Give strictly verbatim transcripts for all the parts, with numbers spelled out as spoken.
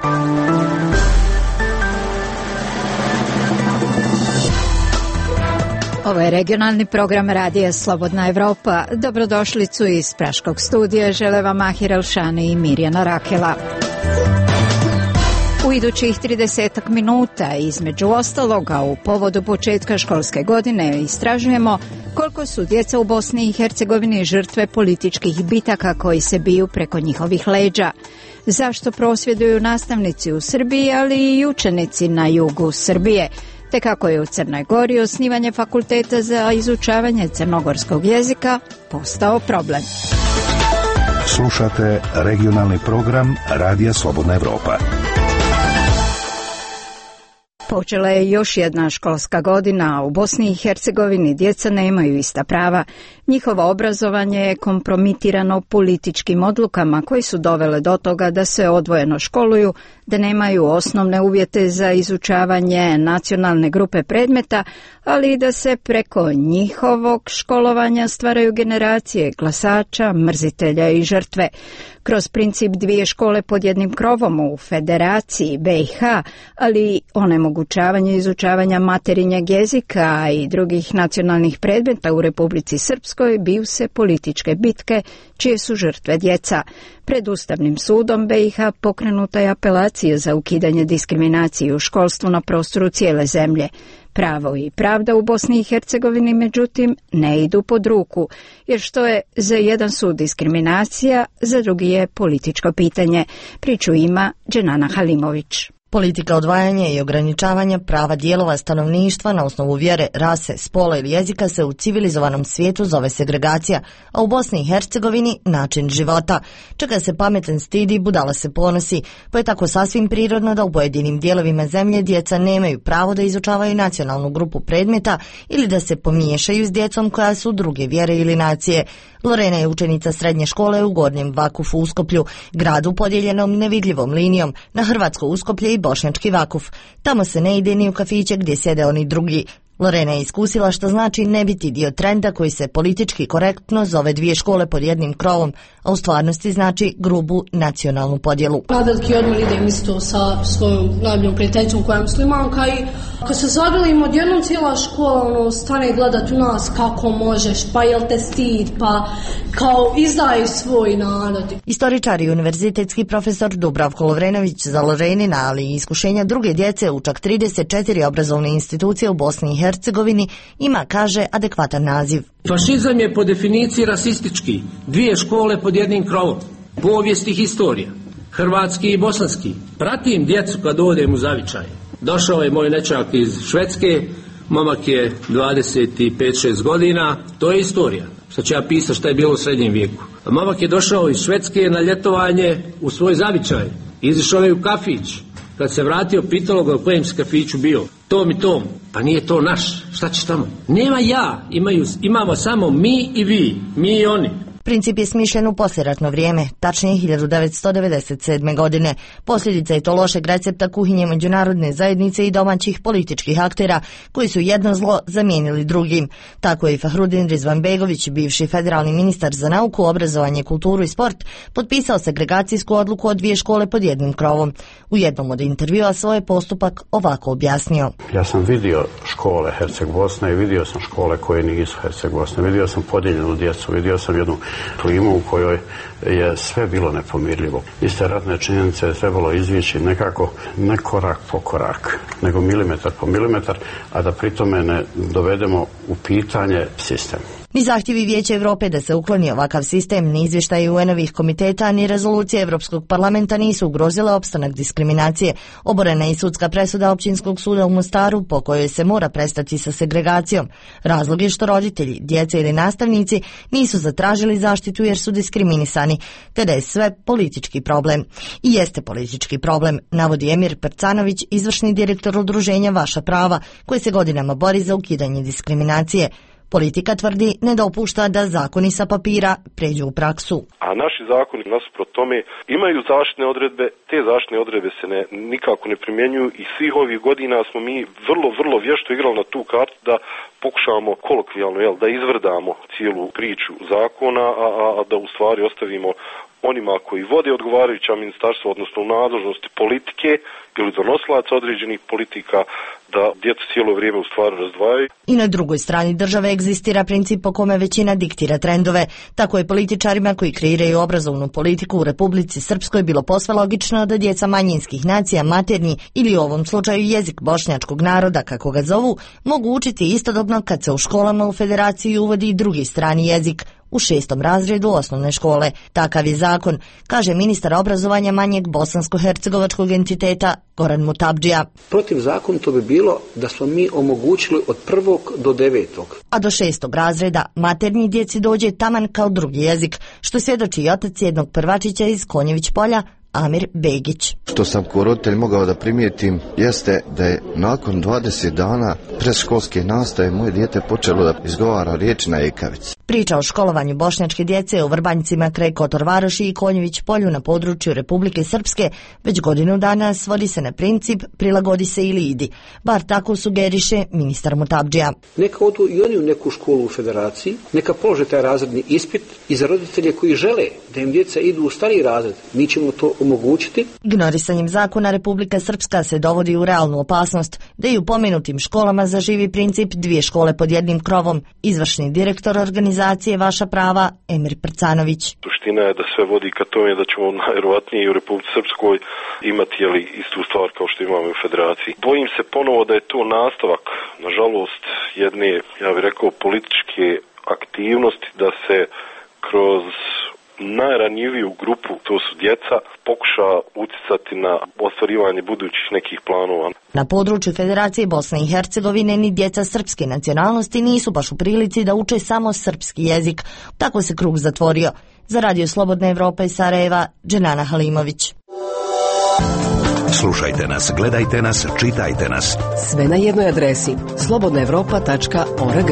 Ovo je regionalni program Radija Slobodna Evropa. Dobrodošlicu iz Praškog studija žele vam Mahir Elšani i Mirjana Rakela. U idućih tridesetak minuta, između ostaloga, u povodu početka školske godine istražujemo koliko su djeca u Bosni i Hercegovini žrtve političkih bitaka koji se biju preko njihovih leđa. Zašto prosvjeduju nastavnici u Srbiji, ali i učenici na jugu Srbije? Te kako je u Crnoj Gori osnivanje fakulteta za izučavanje crnogorskog jezika postao problem. Slušate regionalni program Radija Slobodna Evropa. Počela je još jedna školska godina, a u Bosni i Hercegovini djeca nemaju ista prava. Njihovo obrazovanje je kompromitirano političkim odlukama koji su dovele do toga da se odvojeno školuju, da nemaju osnovne uvjete za izučavanje nacionalne grupe predmeta, ali i da se preko njihovog školovanja stvaraju generacije glasača, mrzitelja i žrtve. Kroz princip dvije škole pod jednim krovom u Federaciji B i H, ali i onemogućavanje izučavanja materinjeg jezika i drugih nacionalnih predmeta u Republici Srpskoj biju se političke bitke čije su žrtve djeca. Pred Ustavnim sudom B i H pokrenuta je apelacija za ukidanje diskriminacije u školstvu na prostoru cijele zemlje. Pravo i pravda u Bosni i Hercegovini, međutim, ne idu pod ruku, jer što je za jedan sud diskriminacija, za drugi je političko pitanje. Priču ima Dženana Halimović. Politika odvajanja i ograničavanja prava dijelova stanovništva na osnovu vjere, rase, spola ili jezika se u civilizovanom svijetu zove segregacija, a u Bosni i Hercegovini način života. Čega se pametan stidi, budala se ponosi, pa je tako sasvim prirodno da u pojedinim dijelovima zemlje djeca nemaju pravo da izučavaju nacionalnu grupu predmeta ili da se pomiješaju s djecom koja su druge vjere ili nacije. Lorena je učenica srednje škole u Gornjem Vakufu Uskoplju, gradu podijeljenom nevidljivom linijom na Hrvatsko Uskoplje i Bošnjački Vakuf. Tamo se ne ide ni u kafiće gdje sjede oni drugi. Lorena je iskusila što znači ne biti dio trenda koji se politički korektno zove dvije škole pod jednim krovom, a u stvarnosti znači grubu nacionalnu podjelu. Na veliki odmor idem isto sa svojom najboljom prijateljicom koja je muslimanka i kad se zagrlim odjednom cijela škola ono, stane gledat u nas kako možeš, pa jel te stid, pa kao izdaj svoj narod. Istoričar i univerzitetski profesor Dubravko Lovrenović za Lorenina, ali i iskušenja druge djece u čak trideset četiri obrazovne institucije u Bosni i Hercegovini ima, kaže, adekvatan naziv. Fašizam je po definiciji rasistički, dvije škole pod jednim krovom, povijest i historija, hrvatski i bosanski. Pratim djecu kad odem u zavičaj. Došao je moj nećak iz Švedske, momak je dvadeset pet šest godina, to je istorija. Sad ću ja pisati šta je bilo u srednjem vijeku. A momak je došao iz Švedske na ljetovanje u svoj zavičaj, izišao je u kafić. Kad se vratio, pitalo ga u kojem se kafiću bio. Tom i tom. Pa nije to naš. Šta ćeš tamo? Nema ja. Imaju, imamo samo mi i vi. Mi i oni. Princip je smišljen u poslijeratno vrijeme, tačnije hiljadu devetsto devedeset sedme. godine. Posljedica je to lošeg recepta kuhinje međunarodne zajednice i domaćih političkih aktera koji su jedno zlo zamijenili drugim. Tako je i Fahrudin Rizvanbegović, bivši federalni ministar za nauku, obrazovanje, kulturu i sport, potpisao segregacijsku odluku od dvije škole pod jednim krovom. U jednom od intervjua svoj postupak ovako objasnio. Ja sam vidio škole Herceg Bosne i vidio sam škole koje nisu Herceg Bosne. Vidio sam podijeljenu djecu, vidio sam jednu klimu u kojoj je sve bilo nepomirljivo. Iste ratne činjenice je trebalo izvići nekako, ne korak po korak, nego milimetar po milimetar, a da pritome ne dovedemo u pitanje sistem. Ni zahtjevi Vijeća Europe da se ukloni ovakav sistem, ni izvještaji U N-ovih komiteta, ni rezolucije Europskog parlamenta nisu ugrozile opstanak diskriminacije. Oborena je i sudska presuda Općinskog suda u Mostaru po kojoj se mora prestati sa segregacijom. Razlog je što roditelji, djeca ili nastavnici nisu zatražili zaštitu jer su diskriminisani, te da je sve politički problem. I jeste politički problem, navodi Emir Percanović, izvršni direktor udruženja Vaša prava, koji se godinama bori za ukidanje diskriminacije. Politika, tvrdi, ne dopušta da zakoni sa papira pređu u praksu. A naši zakoni, nasuprot tome, imaju zaštitne odredbe, te zaštitne odredbe se ne, nikako ne primjenjuju i svih ovih godina smo mi vrlo, vrlo vješto igrali na tu kartu da pokušavamo kolokvijalno, jel, da izvrdamo cijelu priču zakona, a, a da u stvari ostavimo onima koji vode odgovarajuća ministarstva, odnosno u nadležnosti politike ili donosilaca određenih politika, da djecu cijelo vrijeme u stvari razdvajaju. I na drugoj strani države egzistira princip po kome većina diktira trendove. Tako je političarima koji kreiraju obrazovnu politiku u Republici Srpskoj bilo posve logično da djeca manjinskih nacija, maternji ili u ovom slučaju jezik bošnjačkog naroda, kako ga zovu, mogu učiti istodobno kad se u školama u Federaciji uvodi i drugi strani jezik, u šestom razredu osnovne škole. Takav je zakon, kaže ministar obrazovanja manjeg bosansko-hercegovačkog entiteta Goran Mutabdžija. Protiv zakon to bi bilo da smo mi omogućili od prvog do devetog. A do šestog razreda maternji djeci dođe taman kao drugi jezik, što svjedoči i otac jednog prvačića iz Konjević polja, Amir Begić. Što sam kao roditelj mogao da primijetim jeste da je nakon dvadeset dana predškolske nastave moje dijete počelo da izgovara riječi na ekavici. Priča o školovanju bošnjačke djece u Vrbanjcima kraj Kotor-Varoši i Konjević polju na području Republike Srpske već godinu dana svodi se na princip prilagodi se ili idi. Bar tako sugeriše ministar Mutabdžija. Neka odu i oni u neku školu u Federaciji, neka polože taj razredni ispit i za roditelje koji žele da im djeca idu u stariji razred, mi ćemo to omogućiti. Ignorisanjem zakona Republika Srpska se dovodi u realnu opasnost da i u pomenutim školama zaživi princip dvije škole pod jednim krovom. Izvršni direktor organizacije Vaša prava, Emir Prcanović. Suština je da sve vodi ka tome da ćemo najvjerovatnije u Republici Srpskoj imati jeli, istu stvar kao što imamo u Federaciji. Bojim se ponovo da je to nastavak, nažalost, jedne, ja bih rekao, političke aktivnosti da se kroz najranjiviju grupu, to su djeca, pokuša uticati na ostvarivanje budućih nekih planova. Na području Federacije Bosne i Hercegovine ni djeca srpske nacionalnosti nisu baš u prilici da uče samo srpski jezik. Tako se krug zatvorio. Za Radio Slobodna Evropa iz Sarajeva, Dženana Halimović. Slušajte nas, gledajte nas, čitajte nas. Sve na jednoj adresi slobodna evropa tačka org.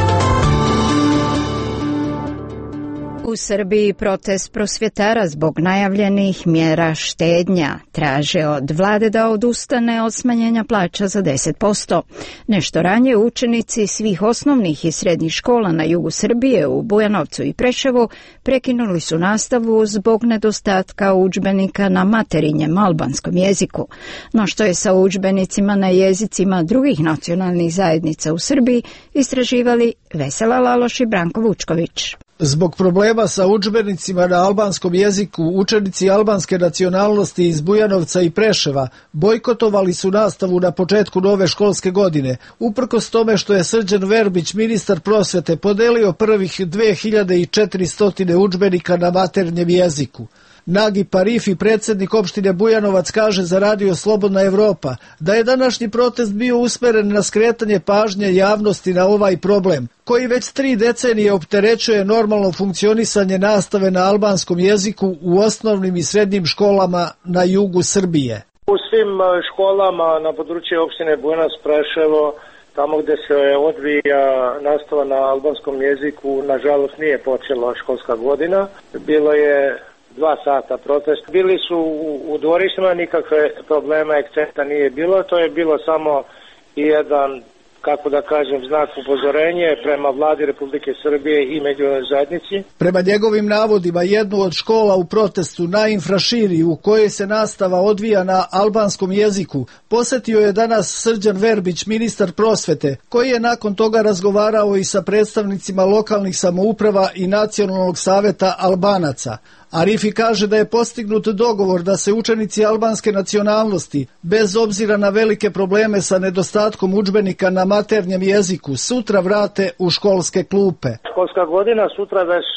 U Srbiji protest prosvjetara zbog najavljenih mjera štednja traže od vlade da odustane od smanjenja plaća za deset posto. Nešto ranije učenici svih osnovnih i srednjih škola na jugu Srbije u Bujanovcu i Preševu prekinuli su nastavu zbog nedostatka udžbenika na materinjem albanskom jeziku. No što je sa udžbenicima na jezicima drugih nacionalnih zajednica u Srbiji, istraživali Vesela Laloš i Branko Vučković. Zbog problema sa udžbenicima na albanskom jeziku, učenici albanske nacionalnosti iz Bujanovca i Preševa bojkotovali su nastavu na početku nove školske godine, uprkos tome što je Srđan Verbić, ministar prosvete, podelio prvih dve hiljade četiristo udžbenika na maternjem jeziku. Nagi Parifi, predsjednik opštine Bujanovac, kaže za Radio Slobodna Evropa da je današnji protest bio usmeren na skretanje pažnje javnosti na ovaj problem, koji već tri decenije opterećuje normalno funkcionisanje nastave na albanskom jeziku u osnovnim i srednjim školama na jugu Srbije. U svim školama na području opštine Bujanovac, Preševo, tamo gdje se odvija nastava na albanskom jeziku, nažalost nije počela školska godina. Bilo je dva sata protest. Bili su u, u dvorištima, nikakve problema, ekscesa nije bilo. To je bilo samo jedan, kako da kažem, znak upozorenje prema vladi Republike Srbije i međunarodnoj zajednici. Prema njegovim navodima, jednu od škola u protestu na Infraširi, u kojoj se nastava odvija na albanskom jeziku, posjetio je danas Srđan Verbić, ministar prosvete, koji je nakon toga razgovarao i sa predstavnicima lokalnih samouprava i Nacionalnog saveta Albanaca. Arifi kaže da je postignut dogovor da se učenici albanske nacionalnosti, bez obzira na velike probleme sa nedostatkom udžbenika na maternjem jeziku, sutra vrate u školske klupe. Školska godina sutra već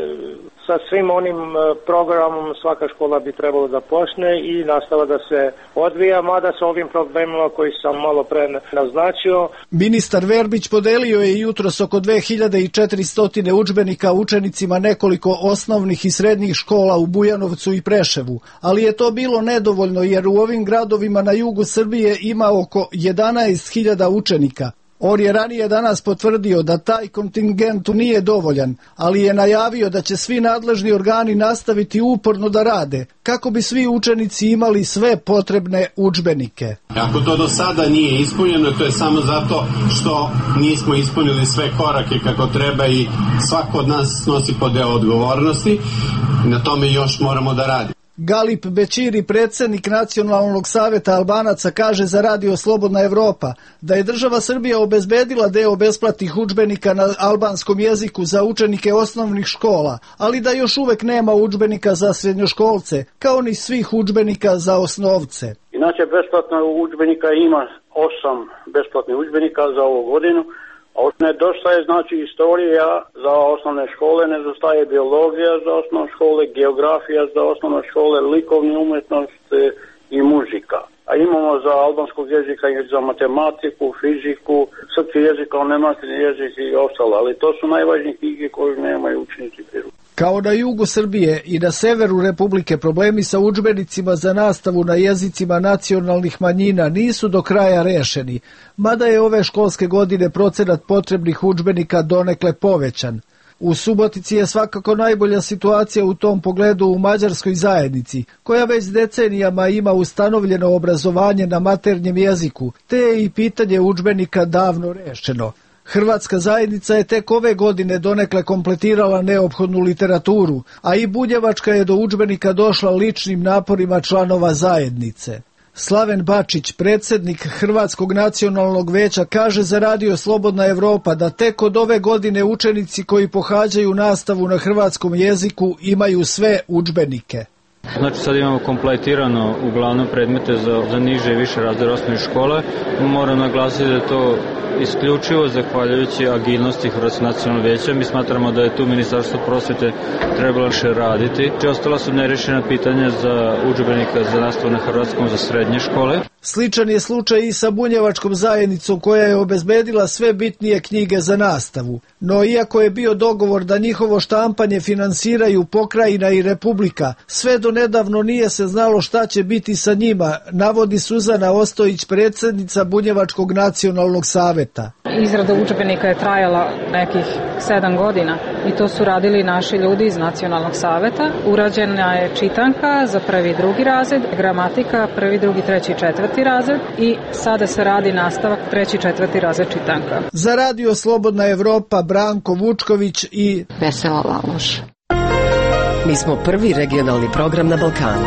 sa svim onim programom svaka škola bi trebalo da počne i nastava da se odvija, mada sa ovim problemima koji sam malo pre naznačio. Ministar Verbić podelio je jutros oko dve hiljade četiristo udžbenika učenicima nekoliko osnovnih i srednjih škola u Bujanovcu i Preševu, ali je to bilo nedovoljno jer u ovim gradovima na jugu Srbije ima oko jedanaest hiljada učenika. On je ranije danas potvrdio da taj kontingent nije dovoljan, ali je najavio da će svi nadležni organi nastaviti uporno da rade, kako bi svi učenici imali sve potrebne udžbenike. Ako to do sada nije ispunjeno, to je samo zato što nismo ispunili sve korake kako treba i svako od nas snosi po deo odgovornosti. Na tome još moramo da radimo. Galip Bećiri, predsjednik Nacionalnog saveta Albanaca, kaže za Radio Slobodna Evropa da je država Srbija obezbedila deo besplatnih udžbenika na albanskom jeziku za učenike osnovnih škola, ali da još uvek nema udžbenika za srednjoškolce, kao ni svih udžbenika za osnovce. Inače, besplatno udžbenika ima osam besplatnih udžbenika za ovu godinu. Nedostaje znači istorija za osnovne škole, nedostaje biologija za osnovne škole, geografija za osnovne škole, likovni umetnost i muzika. A imamo za albanskog jezika i za matematiku, fiziku, srpski jezik kao nematerni jezik i ostalo, ali to su najvažnije knjige koje nemaju učenici priručnika. Kao na jugu Srbije i na severu Republike, problemi sa udžbenicima za nastavu na jezicima nacionalnih manjina nisu do kraja rešeni, mada je ove školske godine procenat potrebnih udžbenika donekle povećan. U Subotici je svakako najbolja situacija u tom pogledu u mađarskoj zajednici, koja već decenijama ima ustanovljeno obrazovanje na maternjem jeziku, te je i pitanje udžbenika davno rešeno. Hrvatska zajednica je tek ove godine donekle kompletirala neophodnu literaturu, a i bunjevačka je do udžbenika došla ličnim naporima članova zajednice. Slaven Bačić, predsjednik Hrvatskog nacionalnog veća, kaže za Radio Slobodna Evropa da tek od ove godine učenici koji pohađaju nastavu na hrvatskom jeziku imaju sve udžbenike. Znači sad imamo kompletirano uglavnom predmete za, za niže i više razrede osnovne škole. Moram naglasiti da je to isključivo zahvaljujući agilnosti Hrvatskog nacionalnog vijeća. Mi smatramo da je tu Ministarstvo prosvete trebalo više raditi. Ostala su nerešena pitanja za udžbenika za nastavu na hrvatskom za srednje škole. Sličan je slučaj i sa bunjevačkom zajednicom koja je obezbedila sve bitnije knjige za nastavu. No iako je bio dogovor da njihovo štampanje finansiraju pokrajina i republika, sve do nedavno nije se znalo šta će biti sa njima, navodi Suzana Ostojić, predsjednica Bunjevačkog nacionalnog saveta. Izrada udžbenika je trajala nekih sedam godina i to su radili naši ljudi iz Nacionalnog saveta. Urađena je čitanka za prvi i drugi razred, gramatika prvi, drugi, treći i četvrti razred i sada se radi nastavak treći i četvrti razred čitanka. Za Radio Slobodna Evropa Branko Vučković i Vesela Laloš. Mi smo prvi regionalni program na Balkanu.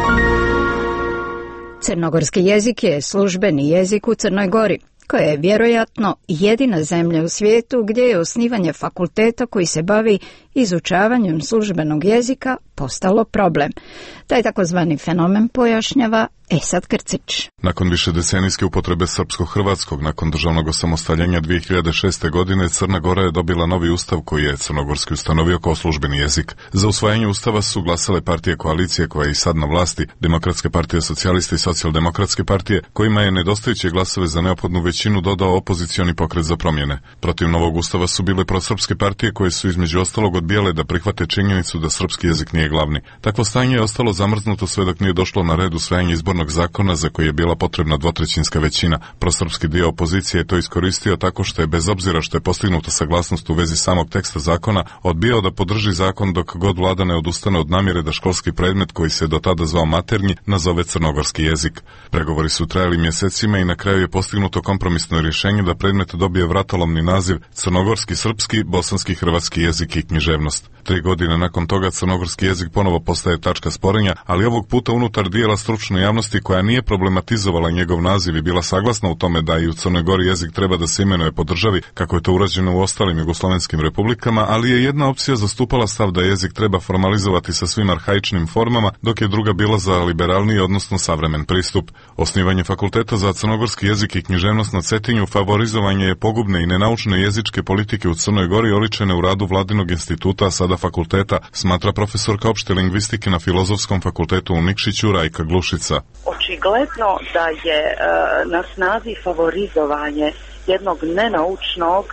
Crnogorski jezik je službeni jezik u Crnoj Gori, koja je vjerojatno jedina zemlja u svijetu gdje je osnivanje fakulteta koji se bavi izučavanjem službenog jezika postalo problem. Taj takozvani fenomen pojašnjava Esad Krcić. Nakon višedecenijske upotrebe srpsko-hrvatskog, nakon državnog osamostaljenja dvije hiljade šeste. godine, Crna Gora je dobila novi ustav koji je crnogorski ustanovio kao službeni jezik. Za usvajanje ustava su glasale partije koalicije koja je i sad na vlasti, Demokratske partije socijalista i socijaldemokratske partije, kojima je nedostajuće glasove za neophodnu većinu dodao opozicioni pokret za promjene. Protiv novog ustava su bile prosrpske partije koje su između ostalog odbijale da prihvate činjenicu da srpski jezik nije glavni. Takvo stanje je ostalo zamrznuto sve dok nije došlo na red usvajanje izbornog zakona za koji je bila potrebna dvotrećinska većina. Prosrpski dio opozicije je to iskoristio tako što je, bez obzira što je postignuta saglasnost u vezi samog teksta zakona, odbijao da podrži zakon dok god vlada ne odustane od namjere da školski predmet koji se do tada zvao maternji nazove crnogorski jezik. Pregovori su trajali mjesecima i na kraju je postignuto kompromisno rješenje da predmet dobije vratolomni naziv crnogorski, srpski, bosanski, hrvatski jezik i književnost. Tri godine nakon toga crnogorski jezik ponovo postaje tačka sporenja, ali ovog puta unutar dijela stručne javnosti koja nije problematizovala njegov naziv i bila saglasna u tome da i u Crnoj Gori jezik treba da se imenuje po državi, kako je to urađeno u ostalim jugoslavenskim republikama, ali je jedna opcija zastupala stav da jezik treba formalizovati sa svim arhaičnim formama, dok je druga bila za liberalniji, odnosno savremen pristup. Osnivanje fakulteta za crnogorski jezik i književnost na Cetinju favorizovanje je pogubne i nenaučne jezičke politike u Crnoj Gori oličene u radu Vladinog instituta, a sada fakulteta, smatra profesorka opšte lingvistike na Filozofskom fakultetu u Nikšiću Rajka Glušica. Očigledno da je e, na snazi favorizovanje jednog nenaučnog e,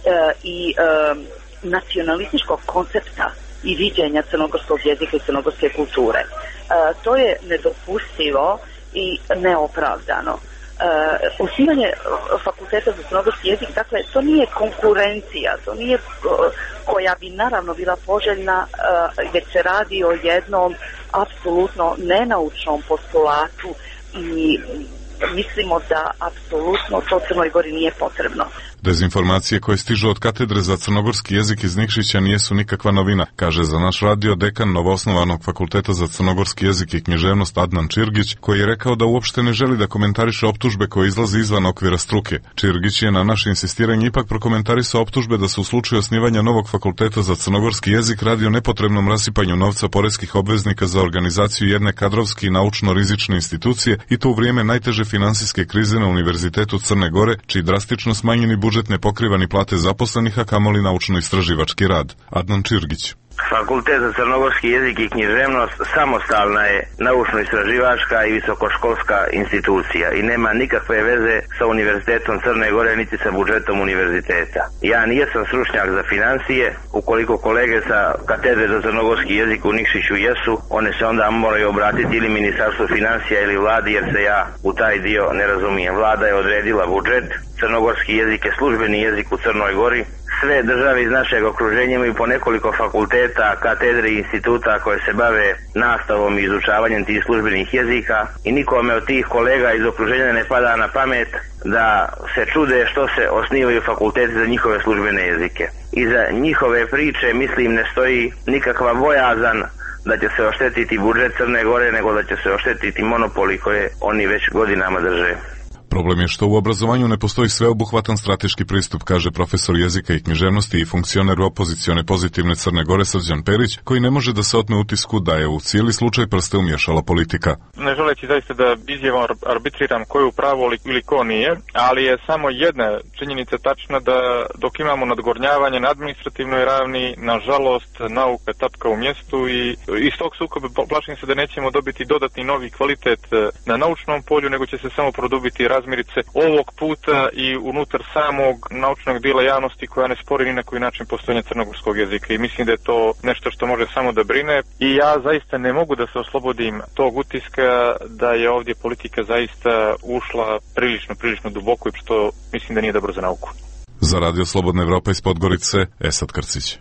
i e, nacionalističkog koncepta i viđenja crnogorskog jezika i crnogorske kulture. E, to je nedopustivo i neopravdano. Uh, osnivanje fakulteta za crnogorski jezik, dakle, to nije konkurencija, to nije uh, koja bi naravno bila poželjna, uh, već se radi o jednom apsolutno nenaučnom postulatu i mislimo da apsolutno to Crnoj Gori nije potrebno. Dezinformacije koje stižu od katedre za crnogorski jezik iz Nikšića nijesu nikakva novina, kaže za naš radio dekan novoosnovanog fakulteta za crnogorski jezik i književnost Adnan Čirgić, koji je rekao da uopšte ne želi da komentariše optužbe koje izlaze izvan okvira struke. Čirgić je na naše insistiranje ipak prokomentarisao optužbe da se u slučaju osnivanja novog fakulteta za crnogorski jezik radi o nepotrebnom rasipanju novca poreskih obveznika za organizaciju jedne kadrovske i naučno rizične institucije i to u vrijeme najteže finansijske krize na Univerzitetu Crne Gore, čiji drastično smanjeni budžet ne pokriva ni plate zaposlenih, a kamoli naučno-istraživački rad. Adnan Čirgić. Fakultet za crnogorski jezik i književnost samostalna je naučno-istraživačka i visokoškolska institucija i nema nikakve veze sa Univerzitetom Crne Gore niti sa budžetom univerziteta. Ja nijesam stručnjak za financije, ukoliko kolege sa katedre za crnogorski jezik u Nikšiću jesu, one se onda moraju obratiti ili Ministarstvu financija ili vladi, jer se ja u taj dio ne razumijem. Vlada je odredila budžet, crnogorski jezik je službeni jezik u Crnoj Gori. Sve države iz našeg okruženja imaju po nekoliko fakulteta, katedre i instituta koje se bave nastavom i izučavanjem tih službenih jezika i nikome od tih kolega iz okruženja ne pada na pamet da se čude što se osnivaju fakulteti za njihove službene jezike. Iza njihove priče, mislim, ne stoji nikakva bojazan da će se oštetiti budžet Crne Gore, nego da će se oštetiti monopoli koje oni već godinama drže. Problem je što u obrazovanju ne postoji sveobuhvatan strateški pristup, kaže profesor jezika i književnosti i funkcioner opozicione pozitivne Crne Gore Srđan Perić, koji ne može da se otme utisku da je u cijeli slučaj prste umješala politika. Ne želeći zaista da izjavom arbitriram ko je u pravu ili ko nije, ali je samo jedna činjenica tačna da dok imamo nadgornjavanje na administrativnoj ravni, nažalost nauka tapka u mjestu i iz tog sukoba plašim se da nećemo dobiti dodatni novi kvalitet na naučnom polju, nego će se samo produbiti razmirice ovog puta i unutar samog naučnog dijela javnosti koja ne spori ni na koji način postojanje crnogorskog jezika i mislim da je to nešto što može samo da brine i ja zaista ne mogu da se oslobodim tog utiska da je ovdje politika zaista ušla prilično, prilično duboko i što mislim da nije dobro za nauku. Za Radio Slobodna Evropa iz Podgorice, Esad Krcić.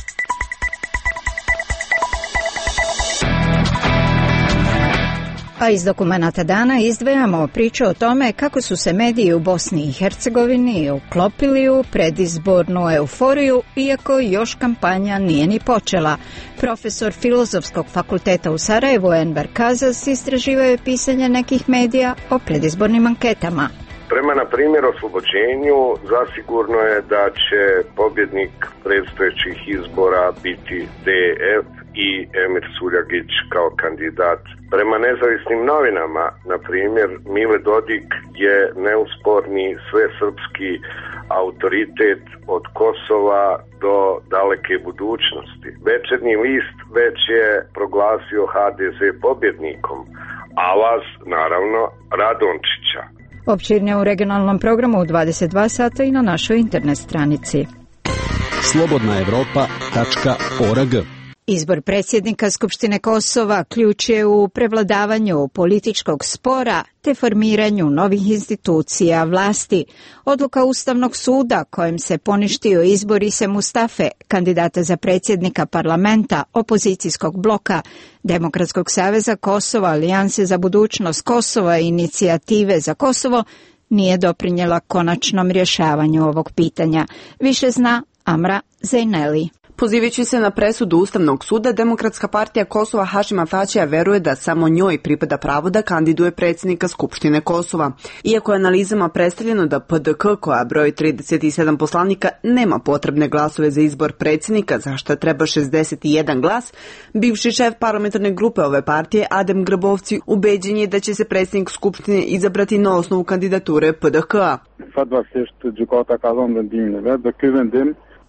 A iz dokumenata dana izdvajamo priču o tome kako su se mediji u Bosni i Hercegovini uklopili u predizbornu euforiju, iako još kampanja nije ni počela. Profesor Filozofskog fakulteta u Sarajevu Enver Kazas istraživao je pisanje nekih medija o predizbornim anketama. Prema, na primjer, oslobođenju, zasigurno je da će pobjednik predstojećih izbora biti D F i Emir Suljagić kao kandidat. Prema nezavisnim novinama, na primjer, Mile Dodik je neusporni svesrpski autoritet od Kosova do daleke budućnosti. Večernji list već je proglasio H D Z pobjednikom, a vas, naravno, Radončića. Opširnije u regionalnom programu u dvadeset dva sata i na našoj internet stranici. slobodna evropa tačka org. Izbor predsjednika Skupštine Kosova ključ je u prevladavanju političkog spora te formiranju novih institucija vlasti. Odluka Ustavnog suda kojim se poništio izbor Ise Mustafe, kandidata za predsjednika parlamenta opozicijskog bloka Demokratskog saveza Kosova, Alijanse za budućnost Kosova i Inicijative za Kosovo, nije doprinjela konačnom rješavanju ovog pitanja. Više zna Amra Zejneli. Pozivajući se na presudu Ustavnog suda, Demokratska partija Kosova Hašima Tačija veruje da samo njoj pripada pravo da kandiduje predsjednika Skupštine Kosova. Iako je analizama predstavljeno da P D K, koja broji trideset sedam poslanika, nema potrebne glasove za izbor predsjednika, za što treba šezdeset jedan glas, bivši šef parlamentarne grupe ove partije, Adem Grabovci, ubeđen je da će se predsjednik Skupštine izabrati na osnovu kandidature P D K-a.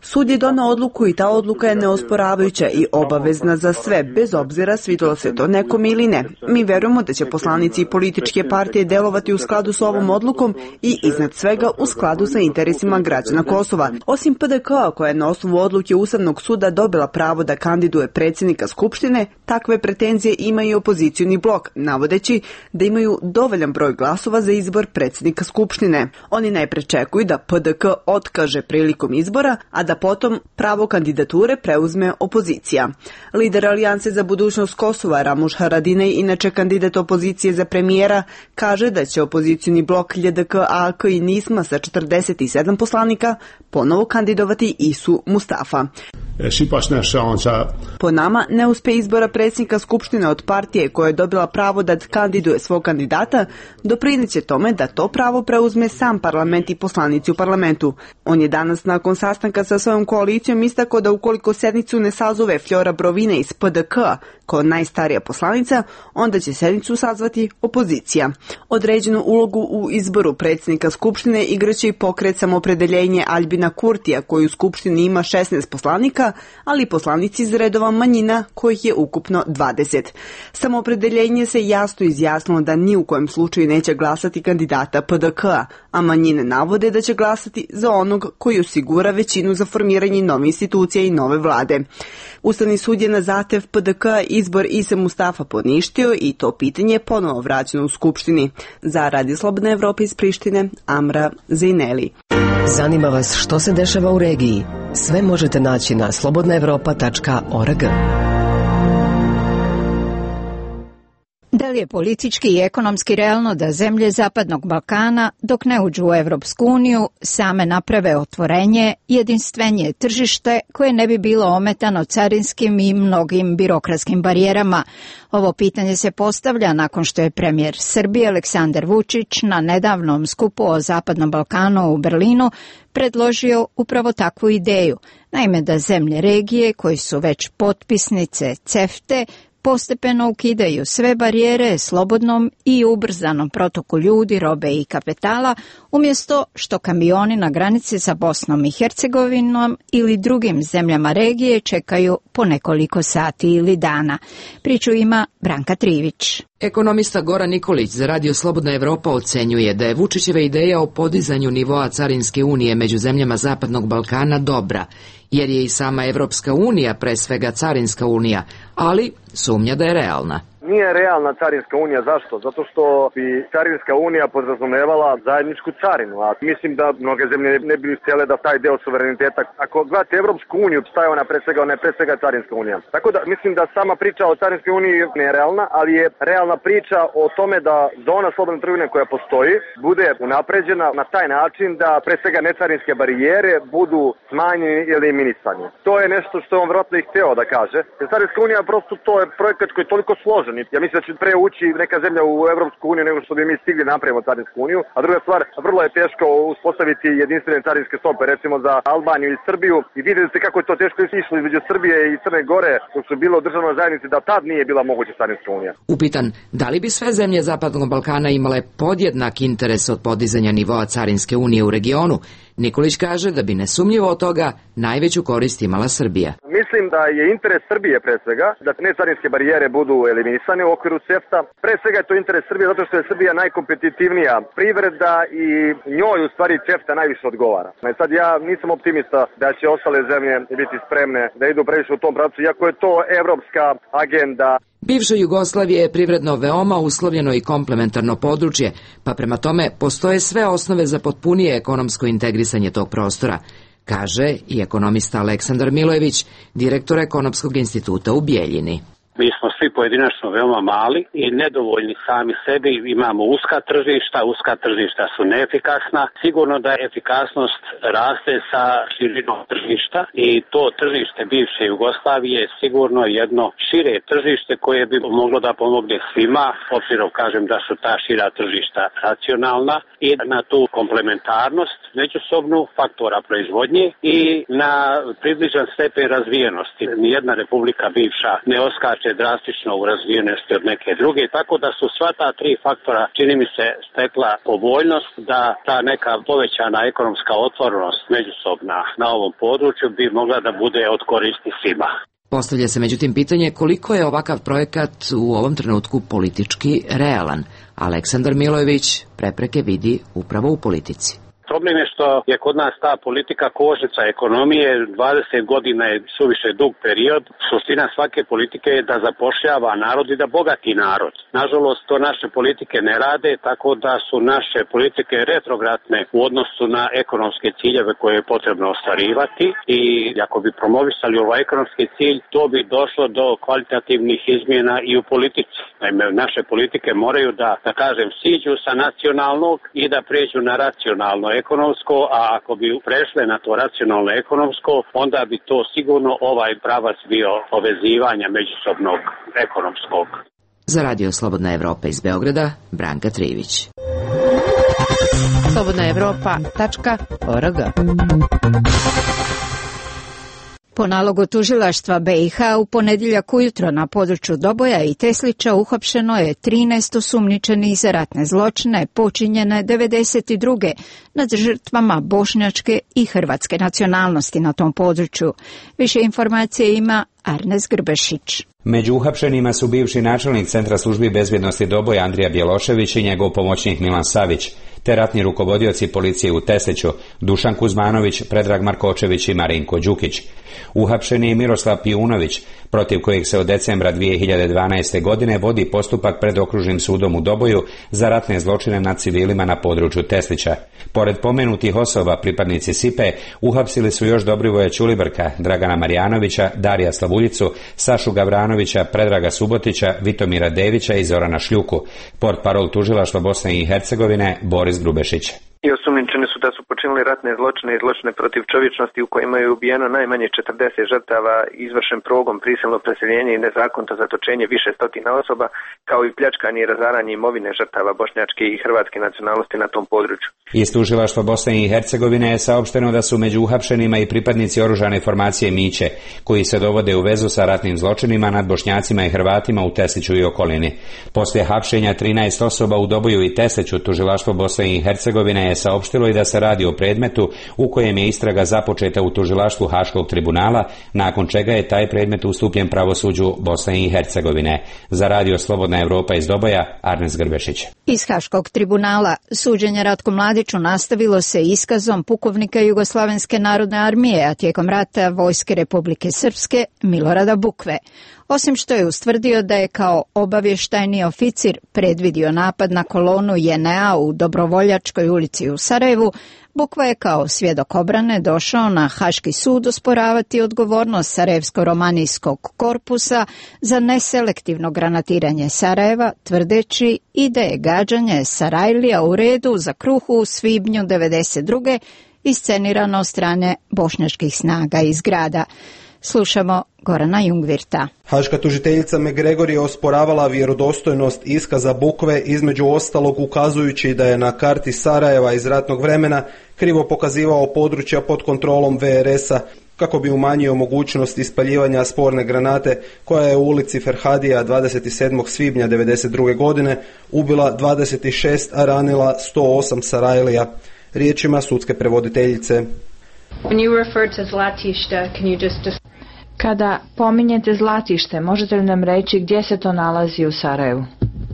Sud je donao odluku i ta odluka je neosporavajuća i obavezna za sve, bez obzira svidelo se to nekom ili ne. Mi verujemo da će poslanici i političke partije delovati u skladu s ovom odlukom i iznad svega u skladu sa interesima građana Kosova. Osim P D K-a koja je na osnovu odluke Ustavnog suda dobila pravo da kandiduje predsjednika Skupštine, takve pretenzije ima i opozicioni blok, navodeći da imaju dovoljan broj glasova za izbor predsjednika Skupštine. Oni najpre čekuju da P D K otkaže prilikom izbora, a da potom pravo kandidature preuzme opozicija. Lider Alijanse za budućnost Kosova, Ramuš Haradinaj, inače kandidat opozicije za premijera, kaže da će opozicioni blok L D K A K i Nisma sa četrdeset sedam poslanika ponovo kandidovati Isu Mustafa. Po nama, neuspeh izbora predsjednika Skupštine od partije koja je dobila pravo da kandiduje svog kandidata doprineće tome da to pravo preuzme sam parlament i poslanici u parlamentu. On je danas nakon sastanka sa svojom koalicijom istakao da ukoliko sednicu ne sazove Fjora Brovina iz P D K-a kao najstarija poslanica, onda će sednicu sazvati opozicija. Određenu ulogu u izboru predsjednika Skupštine igraće i pokret Samoopredeljenje Aljbina Kurtija, koji u Skupštini ima šesnaest poslanika, ali poslanici iz redova manjina kojih je ukupno dvadeset. Samoopredeljenje se jasno izjasnilo da ni u kojem slučaju neće glasati kandidata P D K-a, a manjine navode da će glasati za onog koji osigura većinu za formiranje nove institucije i nove vlade. Ustavni sud je na zahtev P D K-a izbor Ise Mustafa poništio i to pitanje ponovo vraćeno u Skupštini. Za Radio Slobodne Evrope iz Prištine, Amra Zejneli. Zanima vas što se dešava u regiji? Sve možete naći na slobodna evropa tačka org. Da li je politički i ekonomski realno da zemlje Zapadnog Balkana, dok ne uđu u Evropsku uniju, same naprave otvorenje, jedinstvenije tržište koje ne bi bilo ometano carinskim i mnogim birokratskim barijerama? Ovo pitanje se postavlja nakon što je premijer Srbije Aleksandar Vučić na nedavnom skupu o Zapadnom Balkanu u Berlinu predložio upravo takvu ideju. Naime, da zemlje regije koji su već potpisnice CEFTE postepeno ukidaju sve barijere slobodnom i ubrzanom protoku ljudi, robe i kapitala, umjesto što kamioni na granici sa Bosnom i Hercegovinom ili drugim zemljama regije čekaju po nekoliko sati ili dana. Priču ima Branka Trivić. Ekonomista Goran Nikolić za Radio Slobodna Evropa ocenjuje da je Vučićeva ideja o podizanju nivoa carinske unije među zemljama Zapadnog Balkana dobra, jer je i sama Evropska unija pre svega carinska unija, ali sumnja da je realna. Nije realna carinska unija, zašto? Zato što bi carinska unija podrazumevala zajedničku carinu, a mislim da mnoge zemlje ne bi htjele da taj deo suvereniteta, ako gledate Evropsku uniju, staje ona pre svega, ona je pre svega carinska unija. Tako da mislim da sama priča o carinskoj uniji ne je realna, ali je realna priča o tome da zona slobodne trgovine koja postoji bude unapređena na taj način da pre svega necarinske barijere budu smanjene ili eliminisane. To je nešto što je on vjerojatno i hteo da kaže. Jer carinska unija prosto to je projekat koji je toliko složen. Ja mislim da će pre ući neka zemlja u Evropsku uniju nego što bi mi stigli napravimo carinsku uniju. A druga stvar, vrlo je teško uspostaviti jedinstvene carinske stope, recimo za Albaniju i Srbiju. I vidite kako je to teško išlo između Srbije i Crne Gore, dok su bilo u državnoj zajednici, da tad nije bila moguća carinska unija. Upitan, da li bi sve zemlje Zapadnog Balkana imale podjednak interes od podizanja nivoa carinske unije u regionu, Nikolić kaže da bi nesumnjivo od toga najveću korist imala Srbija. Mislim da je interes Srbije pre svega da necarinske barijere budu eliminisane u okviru CEFTA. Pre svega je to interes Srbije zato što je Srbija najkompetitivnija privreda i njoj u stvari CEFTA najviše odgovara. Sad ja nisam optimista da će ostale zemlje biti spremne da idu previše u tom pravcu, iako je to evropska agenda. Bivša Jugoslavija je privredno veoma uslovljeno i komplementarno područje, pa prema tome postoje sve osnove za potpunije ekonomsko integrisanje tog prostora, kaže i ekonomista Aleksandar Milojević, direktor Ekonomskog instituta u Bijeljini. Mi smo svi pojedinačno veoma mali i nedovoljni sami sebi, imamo uska tržišta, uska tržišta su neefikasna. Sigurno da efikasnost raste sa širinom tržišta i to tržište bivše Jugoslavije je sigurno jedno šire tržište koje bi moglo da pomogne svima, obzirom kažem da su ta šira tržišta racionalna i na tu komplementarnost međusobnu faktora proizvodnje i na približan stepen razvijenosti. Nijedna republika bivša ne oskače drugačije drastično u razvijenosti od neke druge, tako da su sva ta tri faktora, čini mi se, stekla povoljnost da ta neka povećana ekonomska otvorenost međusobna na ovom području bi mogla da bude od koristi svima. Postavlja se međutim pitanje koliko je ovakav projekat u ovom trenutku politički realan. Aleksandar Milojević prepreke vidi upravo u politici. Problem je što je kod nas ta politika kočnica ekonomije, dvadeset godina je suviše dug period. Suština svake politike je da zapošljava narod i da bogati narod. Nažalost, to naše politike ne rade, tako da su naše politike retrogradne u odnosu na ekonomske ciljeve koje je potrebno ostvarivati i ako bi promovisali ovaj ekonomski cilj, to bi došlo do kvalitativnih izmjena i u politici. Naime, naše politike moraju da, da kažem, siđu sa nacionalnog i da pređu na racionalno ekonomsko, a ako bi prešle na to racionalno ekonomsko, onda bi to sigurno ovaj pravac bio povezivanja međusobnog ekonomskog. Za Radio Slobodna Evropa iz Beograda, Branka Trivić. slobodna evropa tačka org. Po nalogu tužilaštva be i ha u ponedjeljak ujutro na području Doboja i Teslića uhapšeno je trinaest osumnjičenih za ratne zločine počinjene devedeset druge nad žrtvama bošnjačke i hrvatske nacionalnosti na tom području. Više informacije ima Arnes Grbešić. Među uhapšenima su bivši načelnik Centra službi bezbjednosti Doboja Andrija Bjelošević i njegov pomoćnik Milan Savić, te ratni rukovodioci policije u Tesliću Dušan Kuzmanović, Predrag Markočević i Marinko Đukić. Uhapšen je Miroslav Pijunović, protiv kojeg se od decembra dvije hiljade dvanaeste. godine vodi postupak pred okružnim sudom u Doboju za ratne zločine nad civilima na području Teslića. Pored pomenutih osoba, pripadnici Sipe uhapsili su još Dobrivoja Ćulibrka, Dragana Marjanovića, Darija Slavuljicu, Sašu Gavranovića, Predraga Subotića, Vitomira Devića i Zorana Šljuku. Portparol tužilaštva Bosne i Hercegovine Boris Grubešić. I osumnjičeni su da su počinili ratne zločine i zločine protiv čovječnosti u kojima je ubijeno najmanje četrdeset žrtava, izvršen progon, prisilno preseljenje i nezakonito zatočenje više stotina osoba, kao i pljačkanje i razaranje imovine žrtava bošnjačke i hrvatske nacionalnosti na tom području. Iz tužilaštva Bosne i Hercegovine je saopšteno da su među uhapšenima i pripadnici oružane formacije Miće, koji se dovode u vezu sa ratnim zločinima nad Bošnjacima i Hrvatima u Tesliću i okolini. Poslije hapšenja trinaest osoba u Doboju i Tesliću, tužilaštvo Bosne i Hercegovine je saopštilo i da se radi o predmetu u kojem je istraga započeta u tužilaštvu Haškog tribunala, nakon čega je taj predmet ustupljen pravosuđu Bosne i Hercegovine. Za Radio Slobodna Evropa iz Doboja, Arnes Grbešić. Iz Haškog tribunala suđenje Ratku Mladiću nastavilo se iskazom pukovnika Jugoslavenske narodne armije, a tijekom rata Vojske Republike Srpske Milorada Bukve. Osim što je ustvrdio da je kao obavještajni oficir predvidio napad na kolonu je en a u Dobrovoljačkoj ulici u Sarajevu, Bukva je kao svjedok obrane došao na Haški sud osporavati odgovornost Sarajevsko-romanijskog korpusa za neselektivno granatiranje Sarajeva, tvrdeći i da je gađanje Sarajlija u redu za Kruhu u svibnju devedeset druge iscenirano od strane bošnjačkih snaga iz grada. Slušamo Gorana Jungvirta. Haška tužiteljica McGregor je osporavala vjerodostojnost iskaza Bukve, između ostalog ukazujući da je na karti Sarajeva iz ratnog vremena krivo pokazivao područja pod kontrolom ve er es a kako bi umanjio mogućnost ispaljivanja sporne granate koja je u ulici Ferhadija dvadeset sedmog svibnja devedeset druge. godine ubila dvadeset šest, a ranila sto osam Sarajlija. Riječima sudske prevoditeljice. When you refer to Zlatište, can you just... Kada pominjete Zlatište, možete li nam reći gdje se to nalazi u Sarajevu?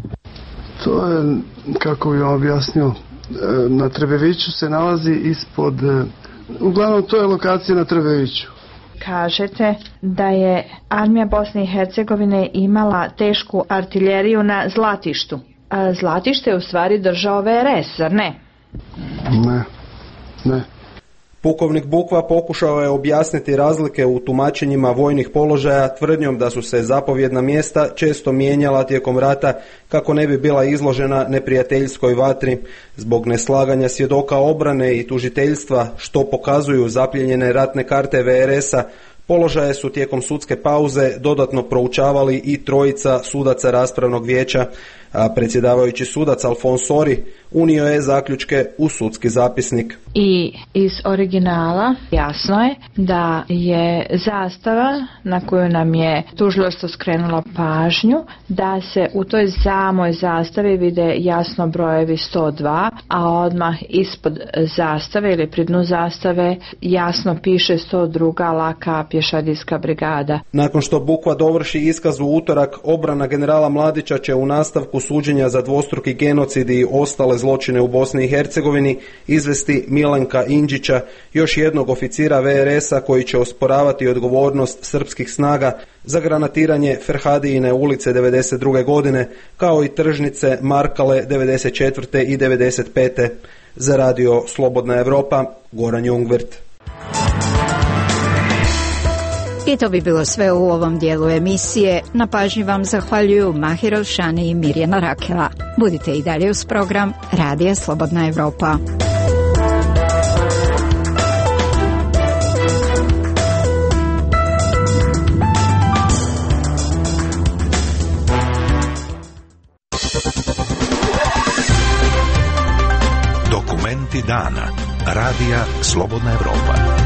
To je, kako bih vam objasnio, na Trebeviću se nalazi ispod, uglavnom to je lokacija na Trebeviću. Kažete da je armija Bosne i Hercegovine imala tešku artiljeriju na Zlatištu. A Zlatište je u stvari držao ve er es, zar ne? Ne, ne. Pukovnik Bukva pokušao je objasniti razlike u tumačenjima vojnih položaja tvrdnjom da su se zapovjedna mjesta često mijenjala tijekom rata kako ne bi bila izložena neprijateljskoj vatri. Zbog neslaganja svjedoka obrane i tužiteljstva, što pokazuju zapljenjene ratne karte ve er es a, Položaje su tijekom sudske pauze dodatno proučavali i trojica sudaca raspravnog vijeća, a predsjedavajući sudac Alfonsori unio je zaključke u sudski zapisnik. I iz originala jasno je da je zastava na koju nam je tužilaštvo skrenulo pažnju, da se u toj samoj zastavi vide jasno brojevi sto dva, a odmah ispod zastave ili pri dnu zastave jasno piše sto dva. laka pješadijska brigada. Nakon što Bukva dovrši iskaz u utorak, obrana generala Mladića će u nastavku suđenja za dvostruki genocid i ostale zločine u Bosni i Hercegovini izvesti Milenka Indžića, još jednog oficira V R S-a koji će osporavati odgovornost srpskih snaga za granatiranje Ferhadijine ulice devedeset druge godine, kao i tržnice Markale devedeset četvrte i devedeset pete. Za radio Slobodna Evropa, Goran Jungwirth. I to bi bilo sve u ovom dijelu emisije. Na pažnji vam zahvaljuju Mahir Šani i Mirjana Rakela. Budite i dalje uz program Radija Slobodna Evropa. Dokumenti dana. Radija Slobodna Evropa.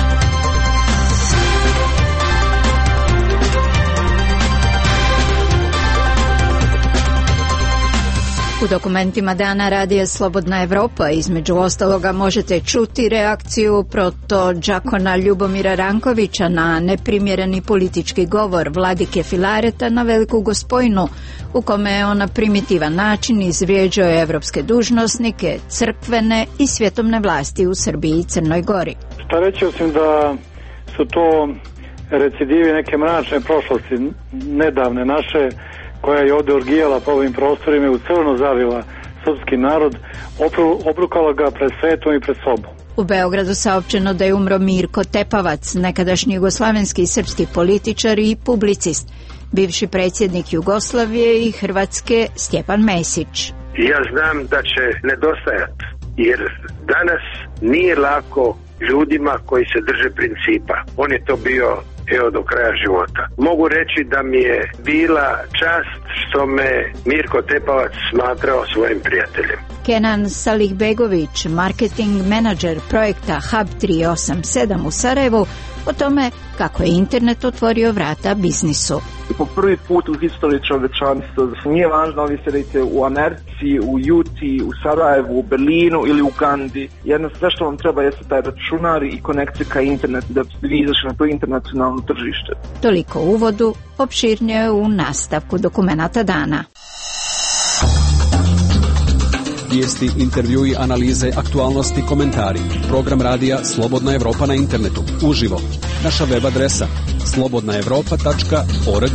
U dokumentima dana Radija Slobodna Evropa između ostaloga možete čuti reakciju proto-đakona Ljubomira Rankovića na neprimjereni politički govor Vladike Filareta na Veliku Gospojnu, u kome je on na primitivan način izvrijeđao evropske dužnosnike, crkvene i svjetovne vlasti u Srbiji i Crnoj Gori. Šta reći osim da su to recidivi neke mračne prošlosti, nedavne naše, koja je ovdje orgijala po ovim prostorima i u crno zavila srpski narod, obrukala ga pred svetom i pred sobom. U Beogradu saopćeno da je umro Mirko Tepavac, nekadašnji jugoslavenski i srpski političar i publicist, bivši predsjednik Jugoslavije i Hrvatske Stjepan Mesić. Ja znam da će nedostajati, jer danas nije lako ljudima koji se drže principa. On je to bio evo do kraja života. Mogu reći da mi je bila čast što me Mirko Tepavac smatrao svojim prijateljem. Kenan Salihbegović, marketing menadžer projekta Hub tri osam sedam u Sarajevu, o tome kako je internet otvorio vrata biznisu. Po prvi put u historiji čovječanstva nije važno li se radite u Americi, u Juti, u Sarajevu, u Berlinu ili u Gandhi. Jedno sve što vam treba jeste taj računar i konekcija ka internetu da biste vi izašli na to internacionalno tržište. Toliko u uvodu, opširnije u nastavku dokumenata dana. Vijesti, intervjui, analize, aktualnosti, komentari. Program radija Slobodna Evropa na internetu. Uživo. Naša web adresa slobodna evropa tačka org.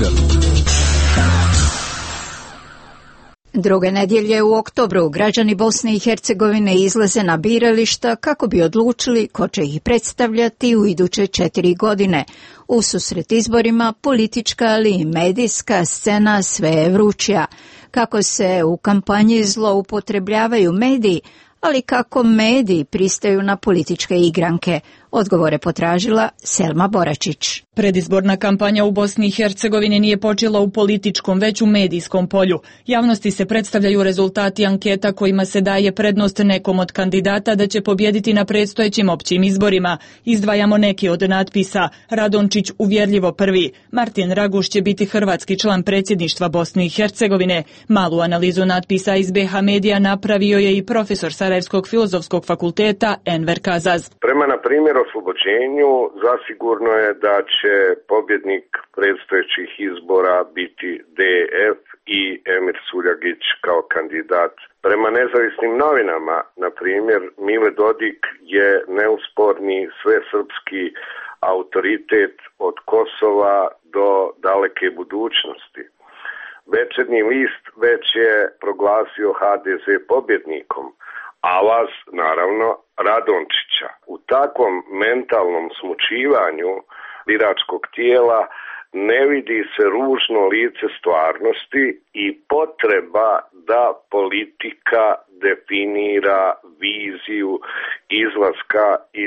Druge nedjelje u oktobru građani Bosne i Hercegovine izlaze na birališta kako bi odlučili ko će ih predstavljati u iduće četiri godine. U susret izborima politička, ali i medijska scena sve je vrućija. Kako se u kampanji zloupotrebljavaju mediji, ali kako mediji pristaju na političke igranke, odgovore potražila Selma Boračić. Predizborna kampanja u Bosni i Hercegovini nije počela u političkom, već u medijskom polju. Javnosti se predstavljaju rezultati anketa kojima se daje prednost nekom od kandidata da će pobjediti na predstojećim općim izborima. Izdvajamo neki od natpisa. Radončić uvjerljivo prvi. Martin Raguš će biti hrvatski član predsjedništva Bosne i Hercegovine. Malu analizu natpisa iz B H Medija napravio je i profesor Sarajevskog filozofskog fakulteta Enver Kazaz. Prema na primjer oslobođenju zasigurno je da će pobjednik predstojećih izbora biti D F i Emir Suljagić kao kandidat. Prema nezavisnim novinama, na primjer, Mile Dodik je neusporni svesrpski autoritet od Kosova do daleke budućnosti. Večernji list već je proglasio H D Z pobjednikom, a vas, naravno, Radončića. U takvom mentalnom smučivanju biračkog tijela ne vidi se ružno lice stvarnosti i potreba da politika definira viziju izlaska iz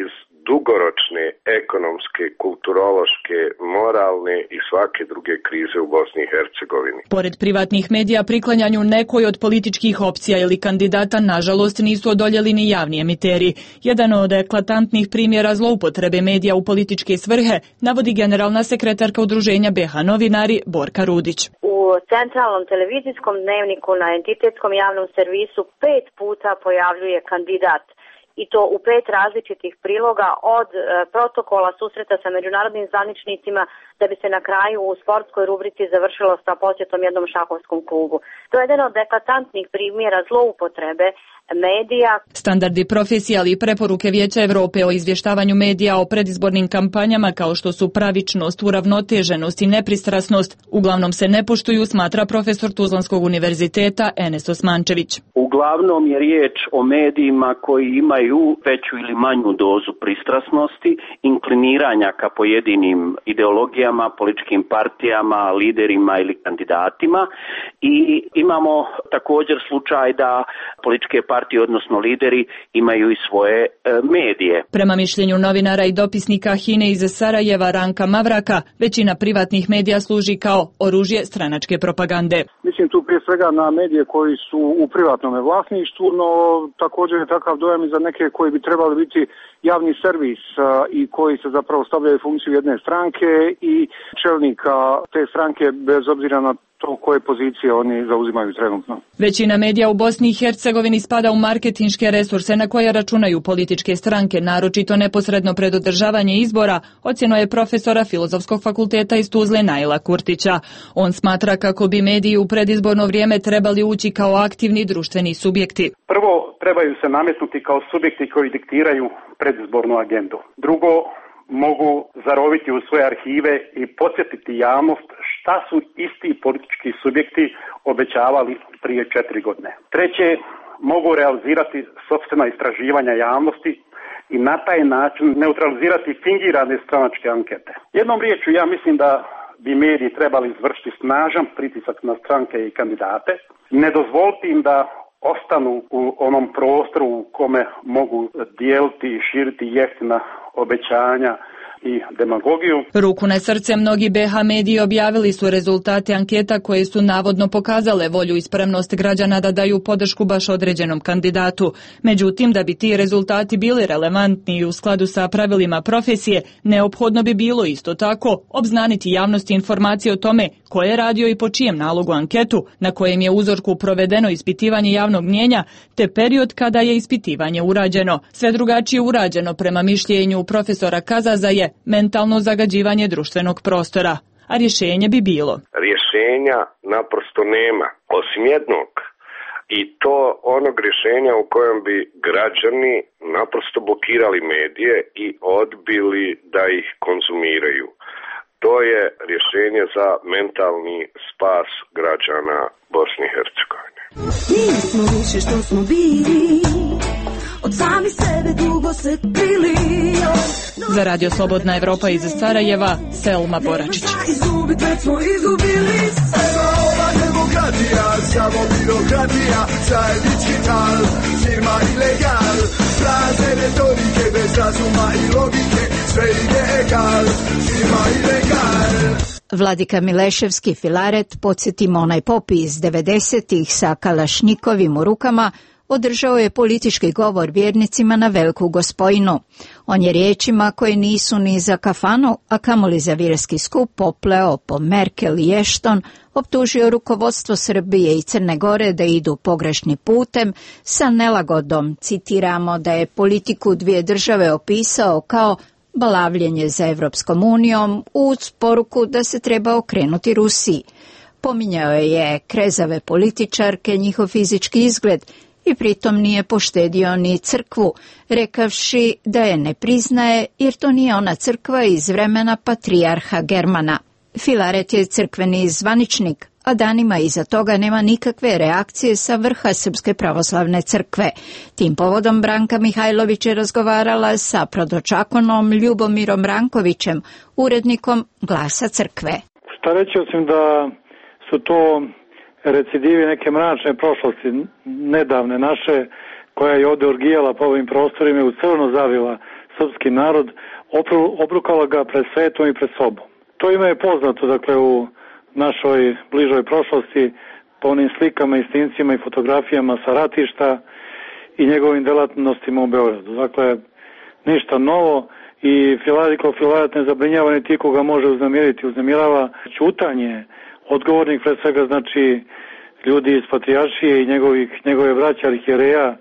dugoročne ekonomske, kulturološke, moralne i svake druge krize u Bosni i Hercegovini. Pored privatnih medija, priklanjanju nekoj od političkih opcija ili kandidata, nažalost, nisu odoljeli ni javni emiteri. Jedan od eklatantnih primjera zloupotrebe medija u političke svrhe navodi generalna sekretarka udruženja B H novinari Borka Rudić. U centralnom televizijskom dnevniku na entitetskom javnom servisu pet puta pojavljuje kandidat. I to u pet različitih priloga od e, protokola susreta sa međunarodnim zvaničnicima da bi se na kraju u sportskoj rubrici završilo sa posjetom jednom šahovskom klubu. To je jedan od eklatantnih primjera zloupotrebe medija. Standardi profesije, ali i preporuke Vijeća Evrope o izvještavanju medija o predizbornim kampanjama kao što su pravičnost, uravnoteženost i nepristrasnost uglavnom se ne poštuju, smatra profesor Tuzlanskog univerziteta Enes Osmančević. Uglavnom je riječ o medijima koji imaju veću ili manju dozu pristrasnosti, inkliniranja ka pojedinim ideologijama, političkim partijama, liderima ili kandidatima i imamo također slučaj da političke partije, odnosno lideri, imaju i svoje e, medije. Prema mišljenju novinara i dopisnika H I N E iz Sarajeva Ranka Mavraka, većina privatnih medija služi kao oružje stranačke propagande. Mislim tu prije svega na medije koji su u privatnom vlasništvu, no također je takav dojam i za neke koji bi trebali biti javni servis a, i koji se zapravo stavljaju funkciju jedne stranke i čelnika te stranke bez obzira na to koje pozicije oni zauzimaju trenutno. Većina medija u Bosni i Hercegovini spada u marketinške resurse na koje računaju političke stranke, naročito neposredno pred održavanje izbora, ocjeno je profesora Filozofskog fakulteta iz Tuzle Naila Kurtića. On smatra kako bi mediji u predizborno vrijeme trebali ući kao aktivni društveni subjekti. Prvo, trebaju se nametnuti kao subjekti koji diktiraju predizbornu agendu. Drugo, mogu zaroviti u svoje arhive i podsjetiti javnost šta su isti politički subjekti obećavali prije četiri godine. Treće, mogu realizirati sopstvena istraživanja javnosti i na taj način neutralizirati fingirane stranačke ankete. Jednom riječju, ja mislim da bi mediji trebali izvršiti snažan pritisak na stranke i kandidate, ne dozvoliti im da ostanu u onom prostoru u kome mogu dijeliti i širiti jeftina obećanja i demagogiju. Ruku na srce, mnogi B H mediji objavili su rezultate anketa koje su navodno pokazale volju i spremnost građana da daju podršku baš određenom kandidatu. Međutim, da bi ti rezultati bili relevantni i u skladu sa pravilima profesije, neophodno bi bilo isto tako obznaniti javnosti informacije o tome ko je radio i po čijem nalogu anketu, na kojem je uzorku provedeno ispitivanje javnog mnijenja, te period kada je ispitivanje urađeno. Sve drugačije urađeno prema mišljenju profesora Kazaza je mentalno zagađivanje društvenog prostora, a rješenje bi bilo. Rješenja naprosto nema, osim jednog. I to onog rješenja u kojem bi građani naprosto blokirali medije i odbili da ih konzumiraju. To je rješenje za mentalni spas građana Bosne i Hercegovine. Mi smo više što smo bili, od sami sebe dugo se krili. Za Radio Slobodna Evropa iz Sarajeva, Selma Boračić. Izgubit već smo izgubili sve. Ova demokratija, samo birokratija, zajednički tal, firma ilegal, prazne retorike bez razuma i logike, sve ide egal, firma ilegal. Vladika Mileševski Filaret, podsjetimo onaj popi iz devedesetih sa kalašnjikovim u rukama, održao je politički govor vjernicima na Veliku Gospojinu. On je riječima koje nisu ni za kafanu, a kamoli za vjerski skup popleo po Merkel i Ešton, optužio rukovodstvo Srbije i Crne Gore da idu pogrešnim putem sa nelagodom. Citiramo da je politiku dvije države opisao kao balavljenje za Evropskom unijom uz poruku da se treba okrenuti Rusiji. Pominjao je krezave političarke, njihov fizički izgled i pritom nije poštedio ni crkvu, rekavši da je ne priznaje jer to nije ona crkva iz vremena patrijarha Germana. Filaret je crkveni zvaničnik, a danima iza toga nema nikakve reakcije sa vrha Srpske pravoslavne crkve. Tim povodom Branka Mihajlović je razgovarala sa prodočakonom Ljubomirom Rankovićem, urednikom Glasa crkve. Šta reći osim da su to recidivi neke mračne prošlosti, nedavne naše, koja je ovdje orgijala po ovim prostorima i u crno zavila srpski narod, obrukala ga pred svetom i pred sobom. To ime je poznato, dakle, u našoj bližoj prošlosti, po onim slikama i snincima i fotografijama sa ratišta i njegovim delatnostima u Beogradu. Dakle, ništa novo i Filadikov Filaret ne zabrinjava ni ti koga može uznemiriti. Uznemirava ćutanje odgovornih, pre svega, znači, ljudi iz Patrijaršije i njegovih, njegove braće arhijereja,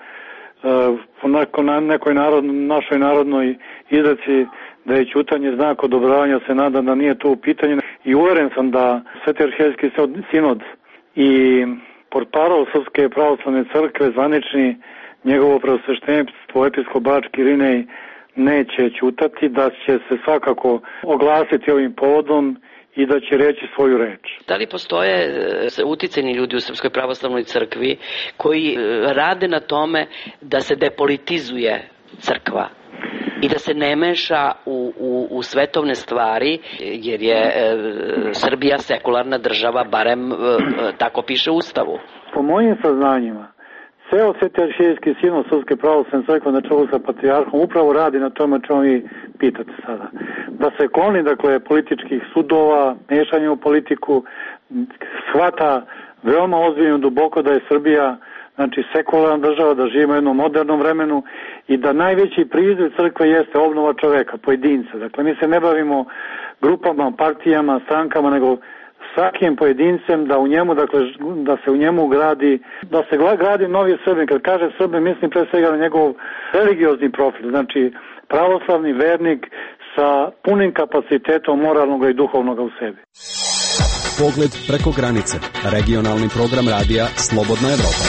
po nekoj narod, našoj narodnoj izreci da je ćutanje znak odobravanja, se nada da nije to u pitanju. I uveren sam da Sveti arhierejski sinod i portparol Srpske pravoslavne crkve, zvanični, njegovo preosveštenstvo episkop Bački Irinej neće ćutati, da će se svakako oglasiti ovim povodom i da će reći svoju reč. Da li postoje uticajni ljudi u Srpskoj pravoslavnoj crkvi koji rade na tome da se depolitizuje crkva i da se ne meša u, u, u svetovne stvari, jer je e, Srbija sekularna država, barem e, tako piše u Ustavu? Po mojim saznanjima, ceo Sveti arhierejski sinod Srpske pravoslavne crkve na čelu sa patrijarhom upravo radi na tome čemu vi pitate sada. Da se kloni, dakle, političkih sudova, mešanja u politiku, shvata veoma ozbiljno duboko da je Srbija, znači, sekularna država, da živimo u jednom modernom vremenu i da najveći priziv crkve jeste obnova čoveka, pojedinca. Dakle, mi se ne bavimo grupama, partijama, strankama, nego svakim pojedincem, da u njemu, dakle, da se u njemu gradi, da se gradi novi Srbin. Kad kaže Srbin, mislim pre svega na njegov religiozni profil, znači pravoslavni vernik sa punim kapacitetom moralnog i duhovnog u sebi. Pogled preko granice. Regionalni program radija Slobodna Evropa.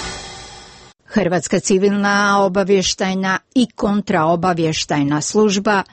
Hrvatska civilna obavještajna i kontraobavještajna služba,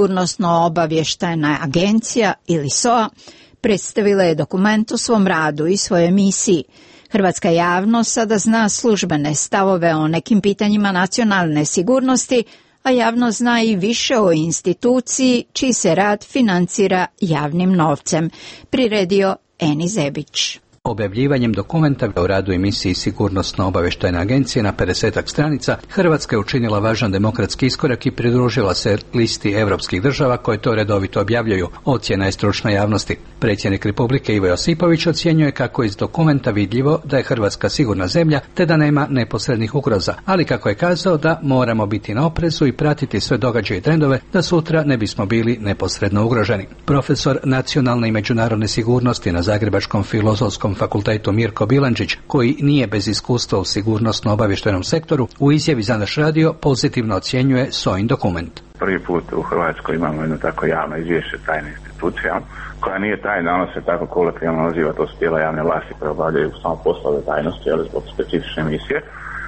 Sigurnosno-obavještajna agencija ili S O A, predstavila je dokument o svom radu i svojoj misiji. Hrvatska javnost sada zna službene stavove o nekim pitanjima nacionalne sigurnosti, a javnost zna i više o instituciji čiji se rad financira javnim novcem, priredio Eni Zebić. Objavljivanjem dokumenta o radu emisiji Sigurnosno-obavještajne agencije na pedesetak stranica, Hrvatska je učinila važan demokratski iskorak i pridružila se listi europskih država koje to redovito objavljuju. Ocjena je stručna javnosti. Predsjednik Republike Ivo Josipović ocjenjuje kako iz dokumenta vidljivo da je Hrvatska sigurna zemlja te da nema neposrednih ugroza, ali kako je kazao da moramo biti na oprezu i pratiti sve događaje i trendove da sutra ne bismo bili neposredno ugroženi. Profesor nacionalne i međunarodne sigurnosti na Zagrebačkom filozofskom fakultetu Mirko Bilandžić, koji nije bez iskustva u sigurnosno-obavještajnom sektoru, u izjavi za naš radio pozitivno ocjenjuje S O A-in dokument. Prvi put u Hrvatskoj imamo jedno tako javno izvješće tajne institucije, koja nije tajna, ono se tako kolokvijalno naziva, to su tijela javne vlasti koje obavljaju samo poslove tajnosti, ali zbog specifične misije.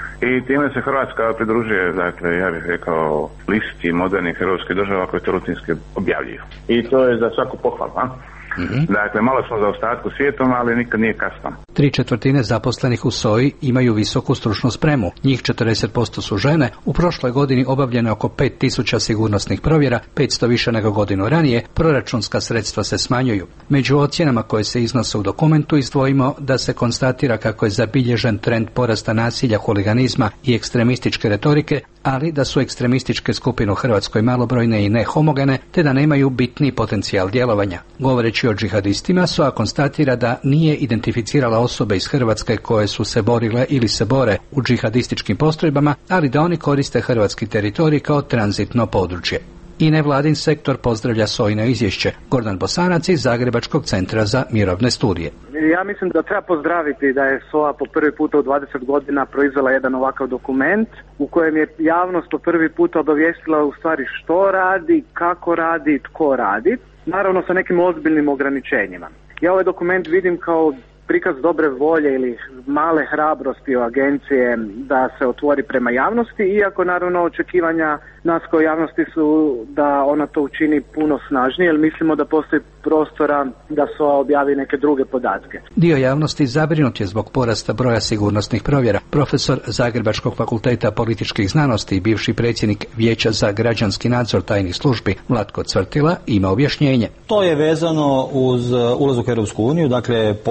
I time se Hrvatska pridružuje, dakle, ja bih rekao, listi modernih europskih država koje to rutinski objavljuju. I to je za svaku pohvalu, a? Mm-hmm. Dakle, malo smo za ostatku svijetom, ali nikad nije kasno. Tri četvrtine zaposlenih u S O I imaju visoku stručnu spremu. Njih četrdeset posto su žene. U prošloj godini obavljeno je oko pet tisuća sigurnosnih provjera, petsto više nego godinu ranije. Proračunska sredstva se smanjuju. Među ocjenama koje se iznose u dokumentu izdvojimo da se konstatira kako je zabilježen trend porasta nasilja, huliganizma i ekstremističke retorike, ali da su ekstremističke skupine u Hrvatskoj malobrojne i nehomogene, te da nemaju bitni potencijal djelovanja. Govoreći o džihadistima, S O A konstatira da nije identificirala osobe iz Hrvatske koje su se borile ili se bore u džihadističkim postrojbama, ali da oni koriste hrvatski teritorij kao tranzitno područje. I nevladin sektor pozdravlja S O A-ino izvješće. Gordan Bosanac iz Zagrebačkog centra za mirovne studije. Ja mislim da treba pozdraviti da je S O A po prvi puta u dvadeset godina proizvela jedan ovakav dokument u kojem je javnost po prvi puta obavijestila u stvari što radi, kako radi, tko radi, naravno sa nekim ozbiljnim ograničenjima. Ja ovaj dokument vidim kao prikaz dobre volje ili male hrabrosti o agencije da se otvori prema javnosti, iako naravno očekivanja nas kao javnosti su da ona to učini puno snažnije, jer mislimo da postoji prostora da S O A objavi neke druge podatke. Dio javnosti zabrinut je zbog porasta broja sigurnosnih provjera. Profesor Zagrebačkog fakulteta političkih znanosti i bivši predsjednik Vijeća za građanski nadzor tajnih službi Vlatko Cvrtila ima objašnjenje. To je vezano uz ulazak u Europsku uniju, dakle postoje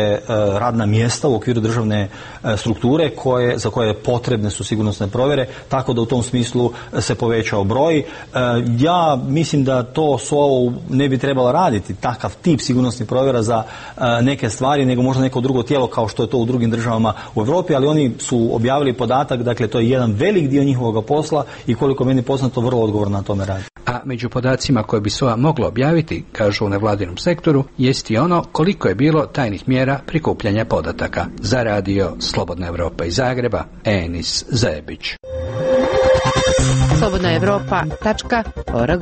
postoje radna mjesta u okviru državne strukture koje, za koje potrebne su sigurnosne provjere, tako da u tom smislu se povećao broj. Ja mislim da to SOA ne bi trebala raditi, takav tip sigurnosnih provjera za neke stvari, nego možda neko drugo tijelo kao što je to u drugim državama u Europi, ali oni su objavili podatak, dakle to je jedan velik dio njihovog posla i koliko meni poznato vrlo odgovorno na tome radi. A među podacima koje bi SOA mogla objaviti, kažu u nevladinom sektoru, jest i ono koliko je bilo tajnih mjera prikupljanja podataka. Za radio Slobodna Evropa iz Zagreba, Enis Zebić. slobodna evropa tačka org.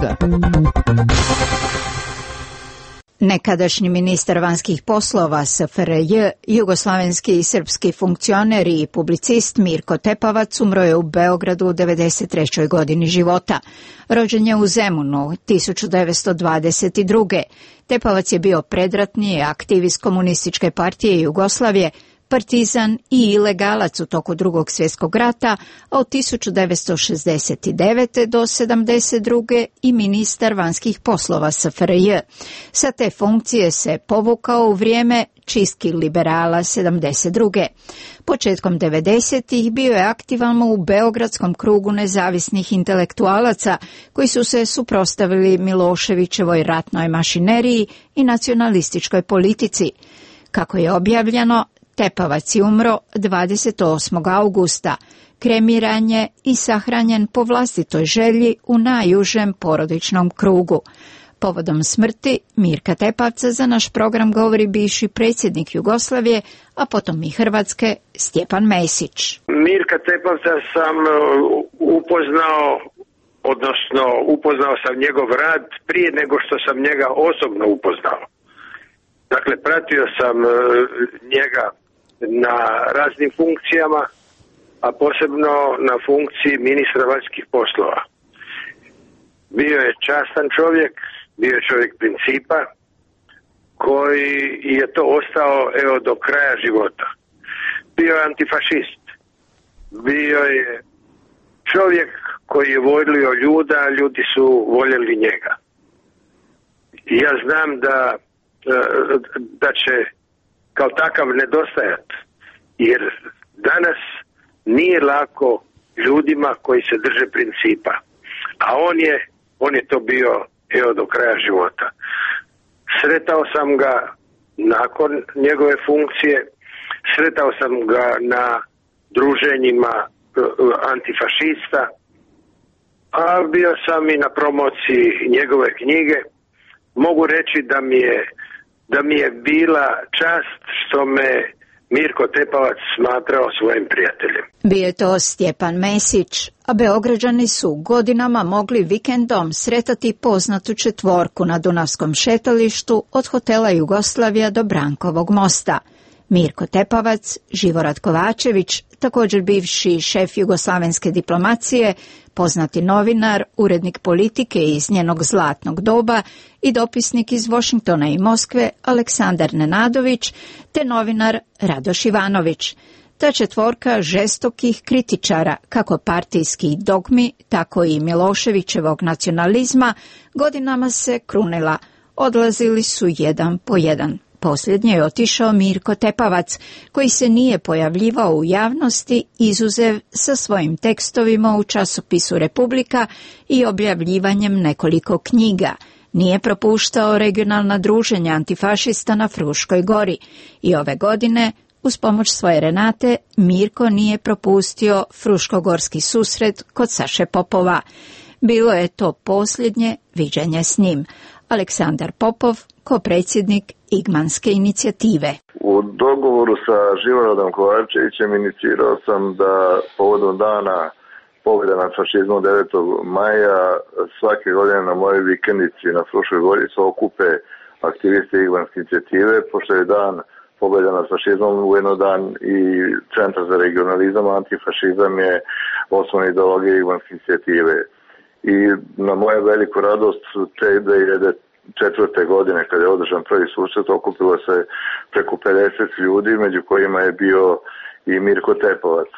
Nekadašnji ministar vanjskih poslova S F R J, jugoslavenski i srpski funkcioner i publicist Mirko Tepavac umro je u Beogradu u devedeset trećoj godini života. Rođen je u Zemunu tisuću devetsto dvadeset druge. Tepavac je bio predratni aktivist Komunističke partije Jugoslavije, partizan i ilegalac u toku Drugog svjetskog rata, a od tisuću devetsto šezdeset devete do sedamdeset druge i ministar vanjskih poslova S F R J. Sa te funkcije se povukao u vrijeme čistki liberala sedamdeset druge. Početkom devedesetih bio je aktivan u Beogradskom krugu nezavisnih intelektualaca koji su se suprotstavili Miloševićevoj ratnoj mašineriji i nacionalističkoj politici. Kako je objavljeno, Tepavac je umro dvadeset osmog augusta, kremiran je i sahranjen po vlastitoj želji u najužem porodičnom krugu. Povodom smrti Mirka Tepavca za naš program govori bivši predsjednik Jugoslavije, a potom i Hrvatske, Stjepan Mesić. Mirka Tepavca sam upoznao, odnosno upoznao sam njegov rad prije nego što sam njega osobno upoznao. Dakle, pratio sam njega na raznim funkcijama, a posebno na funkciji ministra vanjskih poslova. Bio je častan čovjek, bio je čovjek principa, koji je to ostao evo do kraja života. Bio je antifašist, bio je čovjek koji je volio ljuda, a ljudi su voljeli njega. Ja znam da da će kao takav nedostajati, jer danas nije lako ljudima koji se drže principa, a on je on je to bio evo do kraja života. Sretao sam ga nakon njegove funkcije, sretao sam ga na druženjima antifašista, a bio sam i na promociji njegove knjige. Mogu reći da mi je da mi je bila čast što me Mirko Tepavac smatrao svojim prijateljem. Bio je to Stjepan Mesić, a Beograđani su godinama mogli vikendom sretati poznatu četvorku na Dunavskom šetalištu od hotela Jugoslavija do Brankovog mosta. Mirko Tepavac, Živorad Kovačević, također bivši šef jugoslavenske diplomacije, poznati novinar, urednik politike iz njenog zlatnog doba i dopisnik iz Washingtona i Moskve Aleksandar Nenadović, te novinar Radoš Ivanović. Ta četvorka žestokih kritičara, kako partijskih dogmi, tako i Miloševićevog nacionalizma, godinama se krunila. Odlazili su jedan po jedan. Posljednje je otišao Mirko Tepavac, koji se nije pojavljivao u javnosti, izuzev sa svojim tekstovima u časopisu Republika i objavljivanjem nekoliko knjiga. Nije propuštao regionalna druženja antifašista na Fruškoj gori i ove godine, uz pomoć svoje Renate, Mirko nije propustio Fruškogorski susret kod Saše Popova. Bilo je to posljednje viđenje s njim. Aleksandar Popov, kopredsjednik Igmanske inicijative. U dogovoru sa Živoradom Kovačevićem inicirao sam da povodom dana pobjede nad fašizmom devetog maja svake godine na mojoj vikendici na Fruškoj gori se okupe aktivisti Igmanske inicijative, pošto je dan pobjede nad fašizmom ujedno dan i Centar za regionalizam, antifašizam je osnovna ideologija Igmanske inicijative. I na moju veliku radost te dve hiljade četvrte godine kada je održan prvi susret okupilo se preko pedeset ljudi, među kojima je bio i Mirko Tepavac.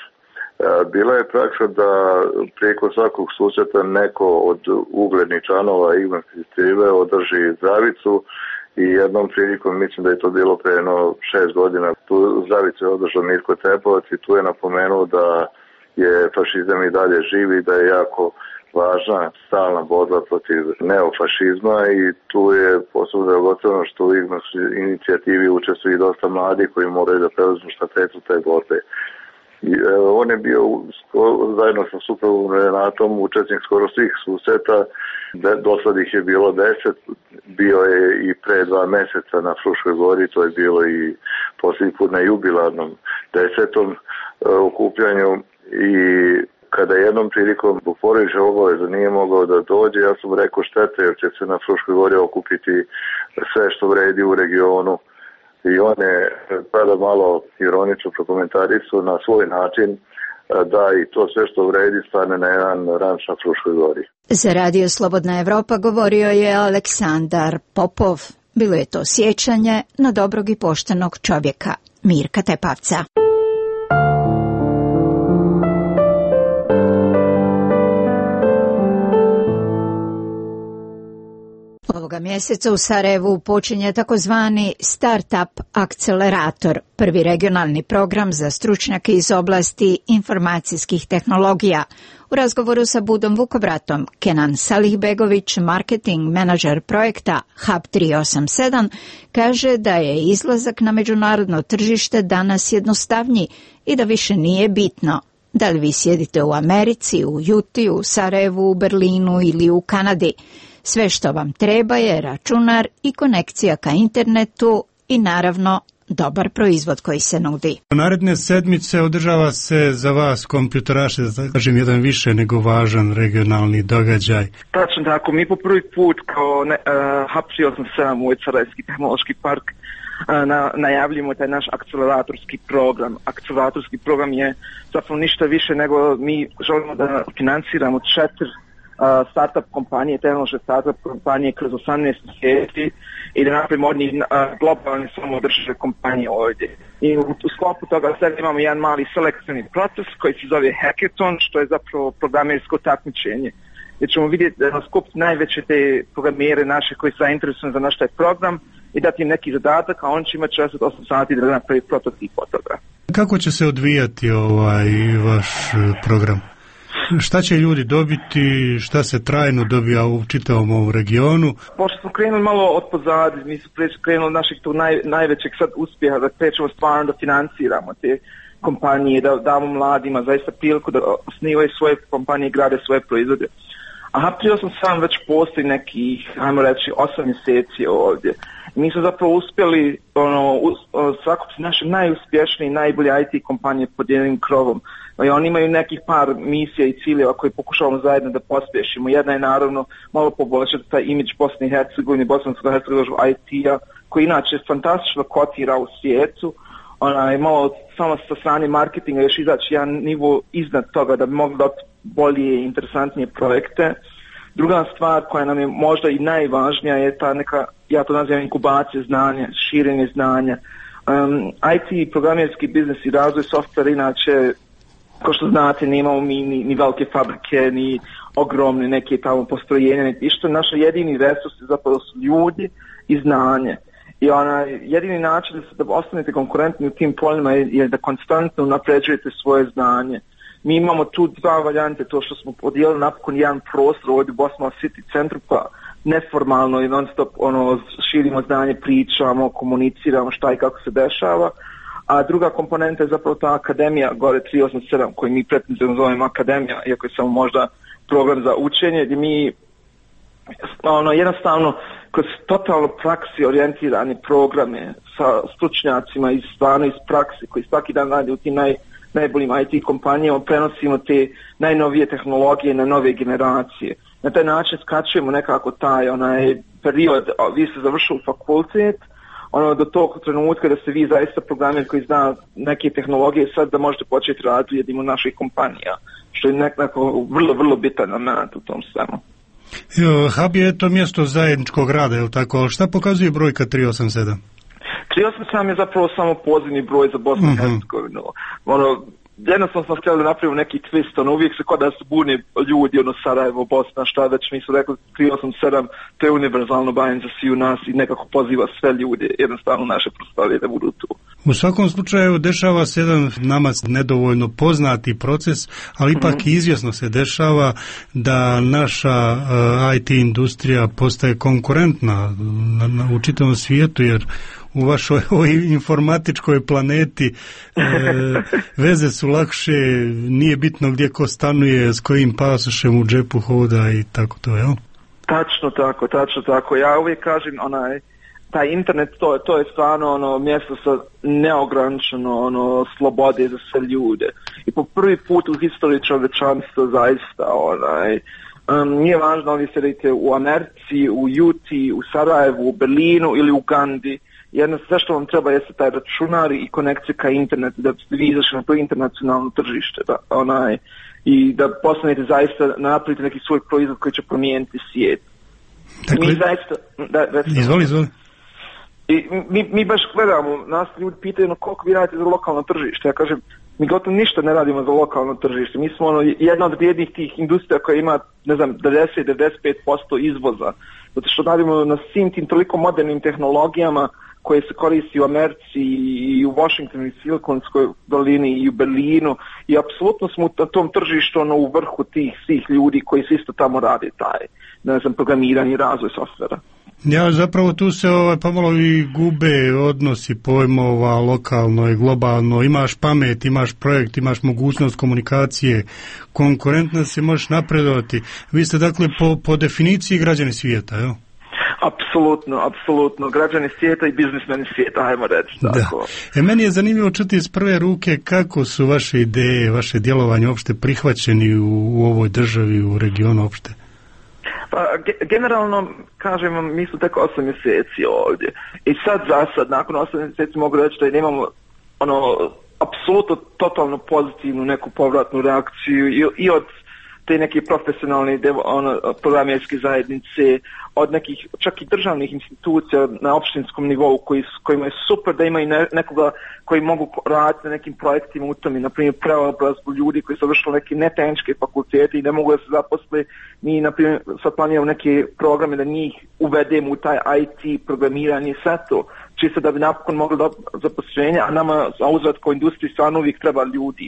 Bila je praksa da preko svakog susreta neko od uglednih članova Igmanske inicijative održi zdravicu i jednom prilikom, mislim da je to bilo pre jedno šest godina, tu Zavicu je održao Mirko Tepovac i tu je napomenuo da je fašizam i dalje živi, da je jako važna stalna borba protiv neofašizma i tu je posebno gotovo što u Ignos inicijativi učestvuju i dosta mladi koji moraju da preuzmu štafetu te borbe. I, e, on je bio skoro, zajedno sa suprugom Renatom učesnik skoro svih susreta, do sad ih je bilo deset, bio je i pre dva meseca na Fruškoj gori, to je bilo i posljednji put na jubilarnom desetom e, okupljanju i kada jednom prilikom zbog porodične obaveze nije mogao da dođe, ja sam rekao štete jer će se na Fruškoj gori okupiti sve što vredi u regionu. I on je tada malo ironično prokomentarisao na svoj način da i to sve što vredi stane na jedan ranč na Fruškoj gori. Za Radio Slobodna Evropa govorio je Aleksandar Popov. Bilo je to sjećanje na dobrog i poštenog čovjeka, Mirka Tepavca. Ovoga mjeseca u Sarajevu počinje takozvani Startup Akcelerator, prvi regionalni program za stručnjake iz oblasti informacijskih tehnologija. U razgovoru sa Budom Vukobratom, Kenan Salihbegović, marketing menadžer projekta Hub tri osam sedam, kaže da je izlazak na međunarodno tržište danas jednostavniji i da više nije bitno da li vi sjedite u Americi, u Juti, u Sarajevu, u Berlinu ili u Kanadi. Sve što vam treba je računar i konekcija ka internetu i naravno dobar proizvod koji se nudi. Naredne sedmice održava se za vas kompjuteraše, da kažem, jedan više nego važan regionalni događaj. Tačno tako, mi po prvi put kao ne, uh, Hub tri osam sedam, ovaj Sarajevski tehnološki park, uh, na, najavljujemo taj naš akceleratorski program. Akceleratorski program je zapravo ništa više nego mi želimo da financiramo četiri Uh, startup kompanije, tehnološke startup kompanije kroz osamnaest mjeseci i da napravimo od njih uh, globalne samoodržive kompanije ovdje. I u, u sklopu toga sad imamo jedan mali selekcijni proces koji se zove Hackathon, što je zapravo programersko takmičenje. Gdje ćemo vidjeti da skupiti najveće te programere naše koji su zainteresovani za naš taj program i dati im neki zadatak, a on će imati šezdeset osam sati da napravi prototip od toga. Kako će se odvijati ovaj vaš program? Šta će ljudi dobiti, šta se trajno dobija u čitavom ovom regionu? Pošto smo krenuli malo od pozadi, mi smo krenuli od našeg tog naj, najvećeg sad uspjeha da krećemo stvarno da financiramo te kompanije, da damo mladima zaista priliku da osnivaju svoje kompanije i grade svoje proizvode. A Hub tri osam sedam već postoji nekih, ajmo reći, osam mjeseci ovdje. Mi smo zapravo uspjeli ono, sakupiti naše najuspješnije i najbolje I T kompanije pod jednim krovom. I oni imaju nekih par misija i ciljeva koje pokušavamo zajedno da pospješimo. Jedna je naravno malo poboljšati taj imidž Bosne i Hercegovine, bosansko-hercegovačkog I T-a, koji inače fantastično kotira u svijetu. Ona je malo samo sa strane marketinga još izaći jedan nivo iznad toga da bi mogli dati bolje i interesantnije projekte. Druga stvar koja nam je možda i najvažnija je ta neka, ja to nazivam inkubacija znanja, širenje znanja. Um, I T, programerski biznis i razvoj softvera, inače, kao što znate, nemamo mi ni, ni velike fabrike, ni ogromne neke tamo postrojenja, ni što. Naš jedini resurs je zapravo su ljudi i znanje. I onaj jedini način da se da ostanete konkurentni u tim poljima je, je da konstantno napređujete svoje znanje. Mi imamo tu dva varijante, to što smo podijelili napokon jedan prostor ovdje u Boston City centru, pa neformalno i non stop ono, širimo znanje, pričamo, komuniciramo šta i kako se dešava. A druga komponenta je zapravo ta akademija gore tri osam sedam koju mi pretenzivno zovemo akademija, iako je samo možda program za učenje, gdje mi ono, jednostavno kroz totalno praksi orijentirane programe sa stručnjacima iz stvarno iz praksi koji svaki dan radi u tim naj, najboljim I T kompanijama, prenosimo te najnovije tehnologije na nove generacije. Na taj način skačujemo nekako taj onaj period, vi ste završili fakultet, ono do tog trenutka da ste vi zaista programer koji zna neke tehnologije sad da možete početi raditi u jednim od naših kompanija, što je nekako vrlo, vrlo bitan element u tom svemu. Hub je to mjesto zajedničkog rada, je li tako? Ali šta pokazuje brojka tri osam sedam? tri osam sedam je zapravo samo pozivni broj za Bosnu i Hercegovinu. Ono, jednostavno smo htjeli napraviti neki twist, ono, uvijek se kod da se bune ljudi, ono, Sarajevo, Bosna, šta već, mi su rekli tri osam sedam, to je univerzalno bajen za svi u nas i nekako poziva sve ljude, jednostavno naše prostorije da budu tu. U svakom slučaju dešava se jedan nama nedovoljno poznati proces, ali ipak mm-hmm. izvjesno se dešava da naša uh, I T industrija postaje konkurentna na, na, u čitavom svijetu, jer u vašoj ovoj informatičkoj planeti e, veze su lakše, nije bitno gdje ko stanuje, s kojim pasošem u džepu hoda i tako to, jel? Tačno tako, tačno tako. Ja uvijek kažem, onaj, taj internet, to, to je stvarno ono, mjesto sa neograničeno ono, slobode za sve ljude. I po prvi put u historiji čovječanstva zaista, onaj, um, nije važno da li se radite u Americi, u Juti, u Sarajevu, u Berlinu ili u Gandhi. Jedno, sve što vam treba jeste taj računar i konekcija ka internetu, da ste vi izašli na to internacionalno tržište, da, onaj, i da postanete zaista, napravite neki svoj proizvod koji će promijeniti svijet. Dakle, mi zaista, da, recimo, izvoli, izvoli. I mi, mi baš gledamo, nas ljudi pitaju no, koliko vi radite za lokalno tržište. Ja kažem, mi gotovo ništa ne radimo za lokalno tržište. Mi smo ono, jedna od vrijednih tih industrija koja ima, ne znam, devedeset do devedeset pet posto izvoza. Zato što radimo na svim tim toliko modernim tehnologijama koje se koristi u Americi i u Washingtonu i Silikonskoj dolini i u Berlinu i apsolutno smo na tom tržištu ono, u vrhu tih svih ljudi koji se isto tamo radi taj, ne znam, programiranje i razvoj softvera. Ja, zapravo tu se ovaj, pomalo i gube odnosi pojmova lokalno i globalno. Imaš pamet, imaš projekt, imaš mogućnost komunikacije, konkurentno se možeš napredovati. Vi ste dakle po, po definiciji građani svijeta, jel? Apsolutno, apsolutno. Građani svijeta i biznismeni svijeta, ajmo reći. Tako. Da. E, meni je zanimljivo čuti iz prve ruke kako su vaše ideje, vaše djelovanje uopšte prihvaćeni u, u ovoj državi, u regionu uopšte. Pa, generalno, kažem vam, mi smo tek osam mjeseci ovdje. I sad za sad, nakon osam mjeseci mogu reći da imamo ono, apsolutno totalno pozitivnu neku povratnu reakciju i, i od te neke profesionalne ono, programerske zajednice, od nekih čak i državnih institucija na opštinskom nivou koji, kojima je super da imaju ne, nekoga koji mogu raditi na nekim projektima u tome, na primjer preobrazbu ljudi koji su vršili neke netehničke fakultete i ne mogu da se zaposle. Mi, na primjer, sad planiramo neke programe da njih uvedemo u taj I T programiranje i sve to, čisto da bi napokon mogli da zaposlenje, a nama za uzvat kao industriji stvarno uvijek treba ljudi.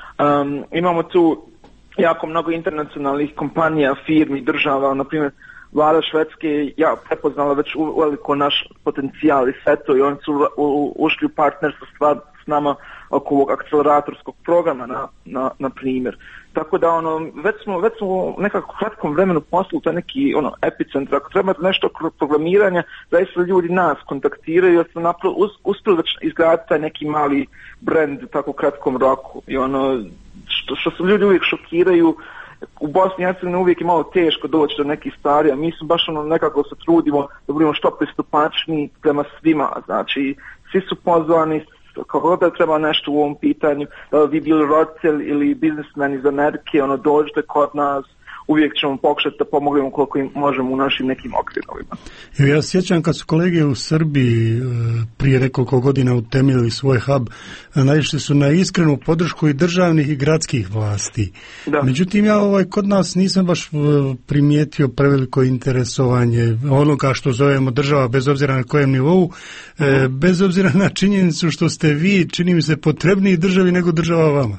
Um, imamo tu jako mnogo internacionalnih kompanija, firmi, država, na primjer vlada Švedske ja prepoznala već uveliko naš potencijal i sve to i oni su u, u, ušli u partnerstvo stvar s nama oko ovog akceleratorskog programa na, na, na primjer. Tako da ono, već smo, već smo u nekako kratkom vremenu poslali taj neki ono, epicentar. Ako trebate nešto kroz programiranja, zaista ljudi nas kontaktiraju jer smo napravo us, uspjeli već izgraditi taj neki mali brand u tako kratkom roku. I ono, što, što se ljudi uvijek šokiraju, u Bosni i Hercegovini uvijek je malo teško doći do nekih stvari, a mi smo baš ono nekako se trudimo da budemo što pristupačniji prema svima. Znači, svi su pozvani, kako da treba nešto u ovom pitanju, da li vi bili roditelj ili biznismen iz Amerike, ono, dođete kod nas, uvijek ćemo pokušati da pomognemo koliko im možemo u našim nekim okvirovima. Ja sjećam kad su kolege u Srbiji prije nekoliko godina utemeljili svoj hub, naišli su na iskrenu podršku i državnih i gradskih vlasti. Da. Međutim, ja ovaj, kod nas nisam baš primijetio preveliko interesovanje onoga što zovemo država, bez obzira na kojem nivou, uh-huh. bez obzira na činjenicu što ste vi, čini mi se, potrebniji državi nego država vama.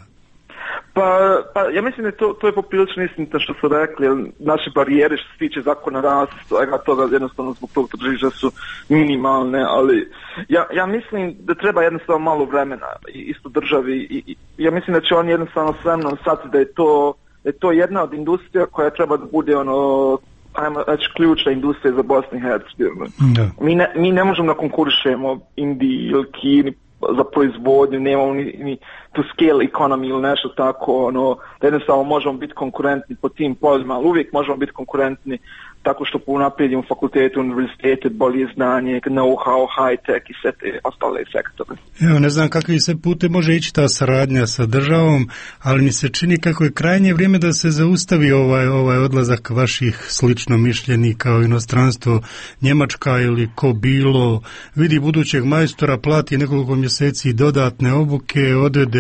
Pa, pa ja mislim da to, to je poprilično istinito što su rekli, naše barijere što se tiče zakona rasta, svega toga jednostavno zbog tog tržišta su minimalne, ali ja, ja mislim da treba jednostavno malo vremena isto državi i, i ja mislim da će oni jednostavno s vremenom shvatiti da je to, da je to jedna od industrija koja treba da bude ono, ajmo reći, ključna industrija za Bosnu i Hercegovinu. Mi ne, mi ne možemo da konkurišemo Indiji ili Kini za proizvodnju, nemamo ni, ni tu scale economy ili nešto tako, ono, da jednostavno možemo biti konkurentni po tim poljima, ali uvijek možemo biti konkurentni tako što unaprijedimo fakultete, univerzitete, bolje znanje, know-how, high-tech i sve te ostale sektore. Evo, ne znam kakvi se pute može ići ta saradnja sa državom, ali mi se čini kako je krajnje vrijeme da se zaustavi ovaj, ovaj odlazak vaših slično mišljenika u inostranstvo, Njemačka ili ko bilo, vidi budućeg majstora, plati nekoliko mjeseci dodatne obuke, odvede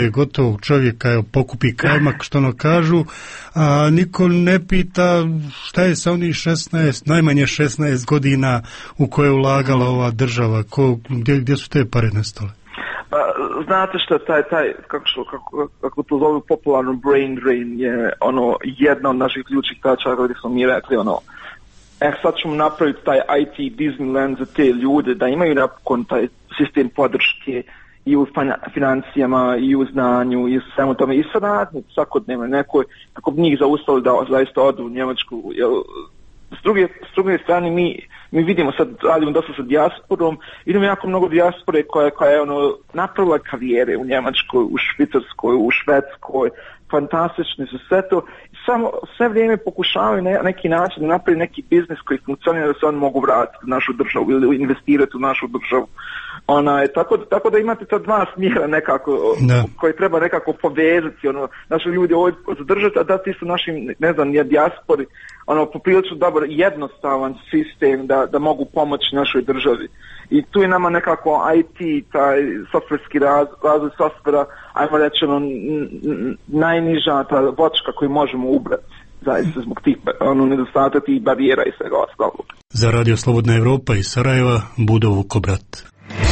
proizvode gotovog čovjeka, evo, pokupi kajmak, što ono kažu, a niko ne pita šta je sa onih šesnaest, najmanje šesnaest godina u koje je ulagala ova država, ko, gdje, gdje su te pare nestale? Pa, znate što, taj, taj, kako, što, kako, kako to zove popularno, brain drain je ono jedna od naših ključnih tačaka gdje smo mi rekli ono, e sad ćemo napraviti taj I T Disneyland za te ljude, da imaju napokon taj sistem podrške i u financijama, i u znanju, i u svemu tome, i saradnje svakodnevno nekoj, kako bi njih zaustavili da zaista odu u Njemačku. Jer, s, druge, s druge strane, mi, mi vidimo sad, radimo dosta sa dijasporom, vidimo jako mnogo dijaspore koja, koja je ono, napravila karijere u Njemačkoj, u Švicarskoj, u Švedskoj, fantastični su sve to, samo sve vrijeme pokušavaju na neki način da napravi neki biznis koji funkcionira da se oni mogu vratiti u našu državu ili investirati u našu državu. Ona je, tako, tako da imate ta dva smjera nekako, da. koji treba nekako povezati, ono, naši ljudi ovdje zadržati, a da ti su našim, ne znam, nije dijaspori, ono, poprilično dobar, jednostavan sistem da, da mogu pomoći našoj državi. I tu je nama nekako I T, taj softverski raz, razvoj softvera, ajmo reći, ono, najniža ta vočka koju možemo ubrati, zaista zbog tih ono, nedostata tih barijera i svega ostalog. Za Radio Slobodna Evropa iz Sarajeva, Budo Vukobrat.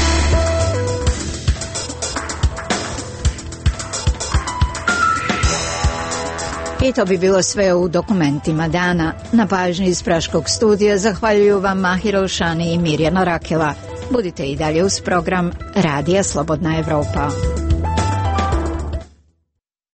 I to bi bilo sve u dokumentima dana. Na pažnji iz Praškog studija zahvaljuju vam Mahir Olšani i Mirjana Rakela. Budite i dalje uz program Radija Slobodna Evropa.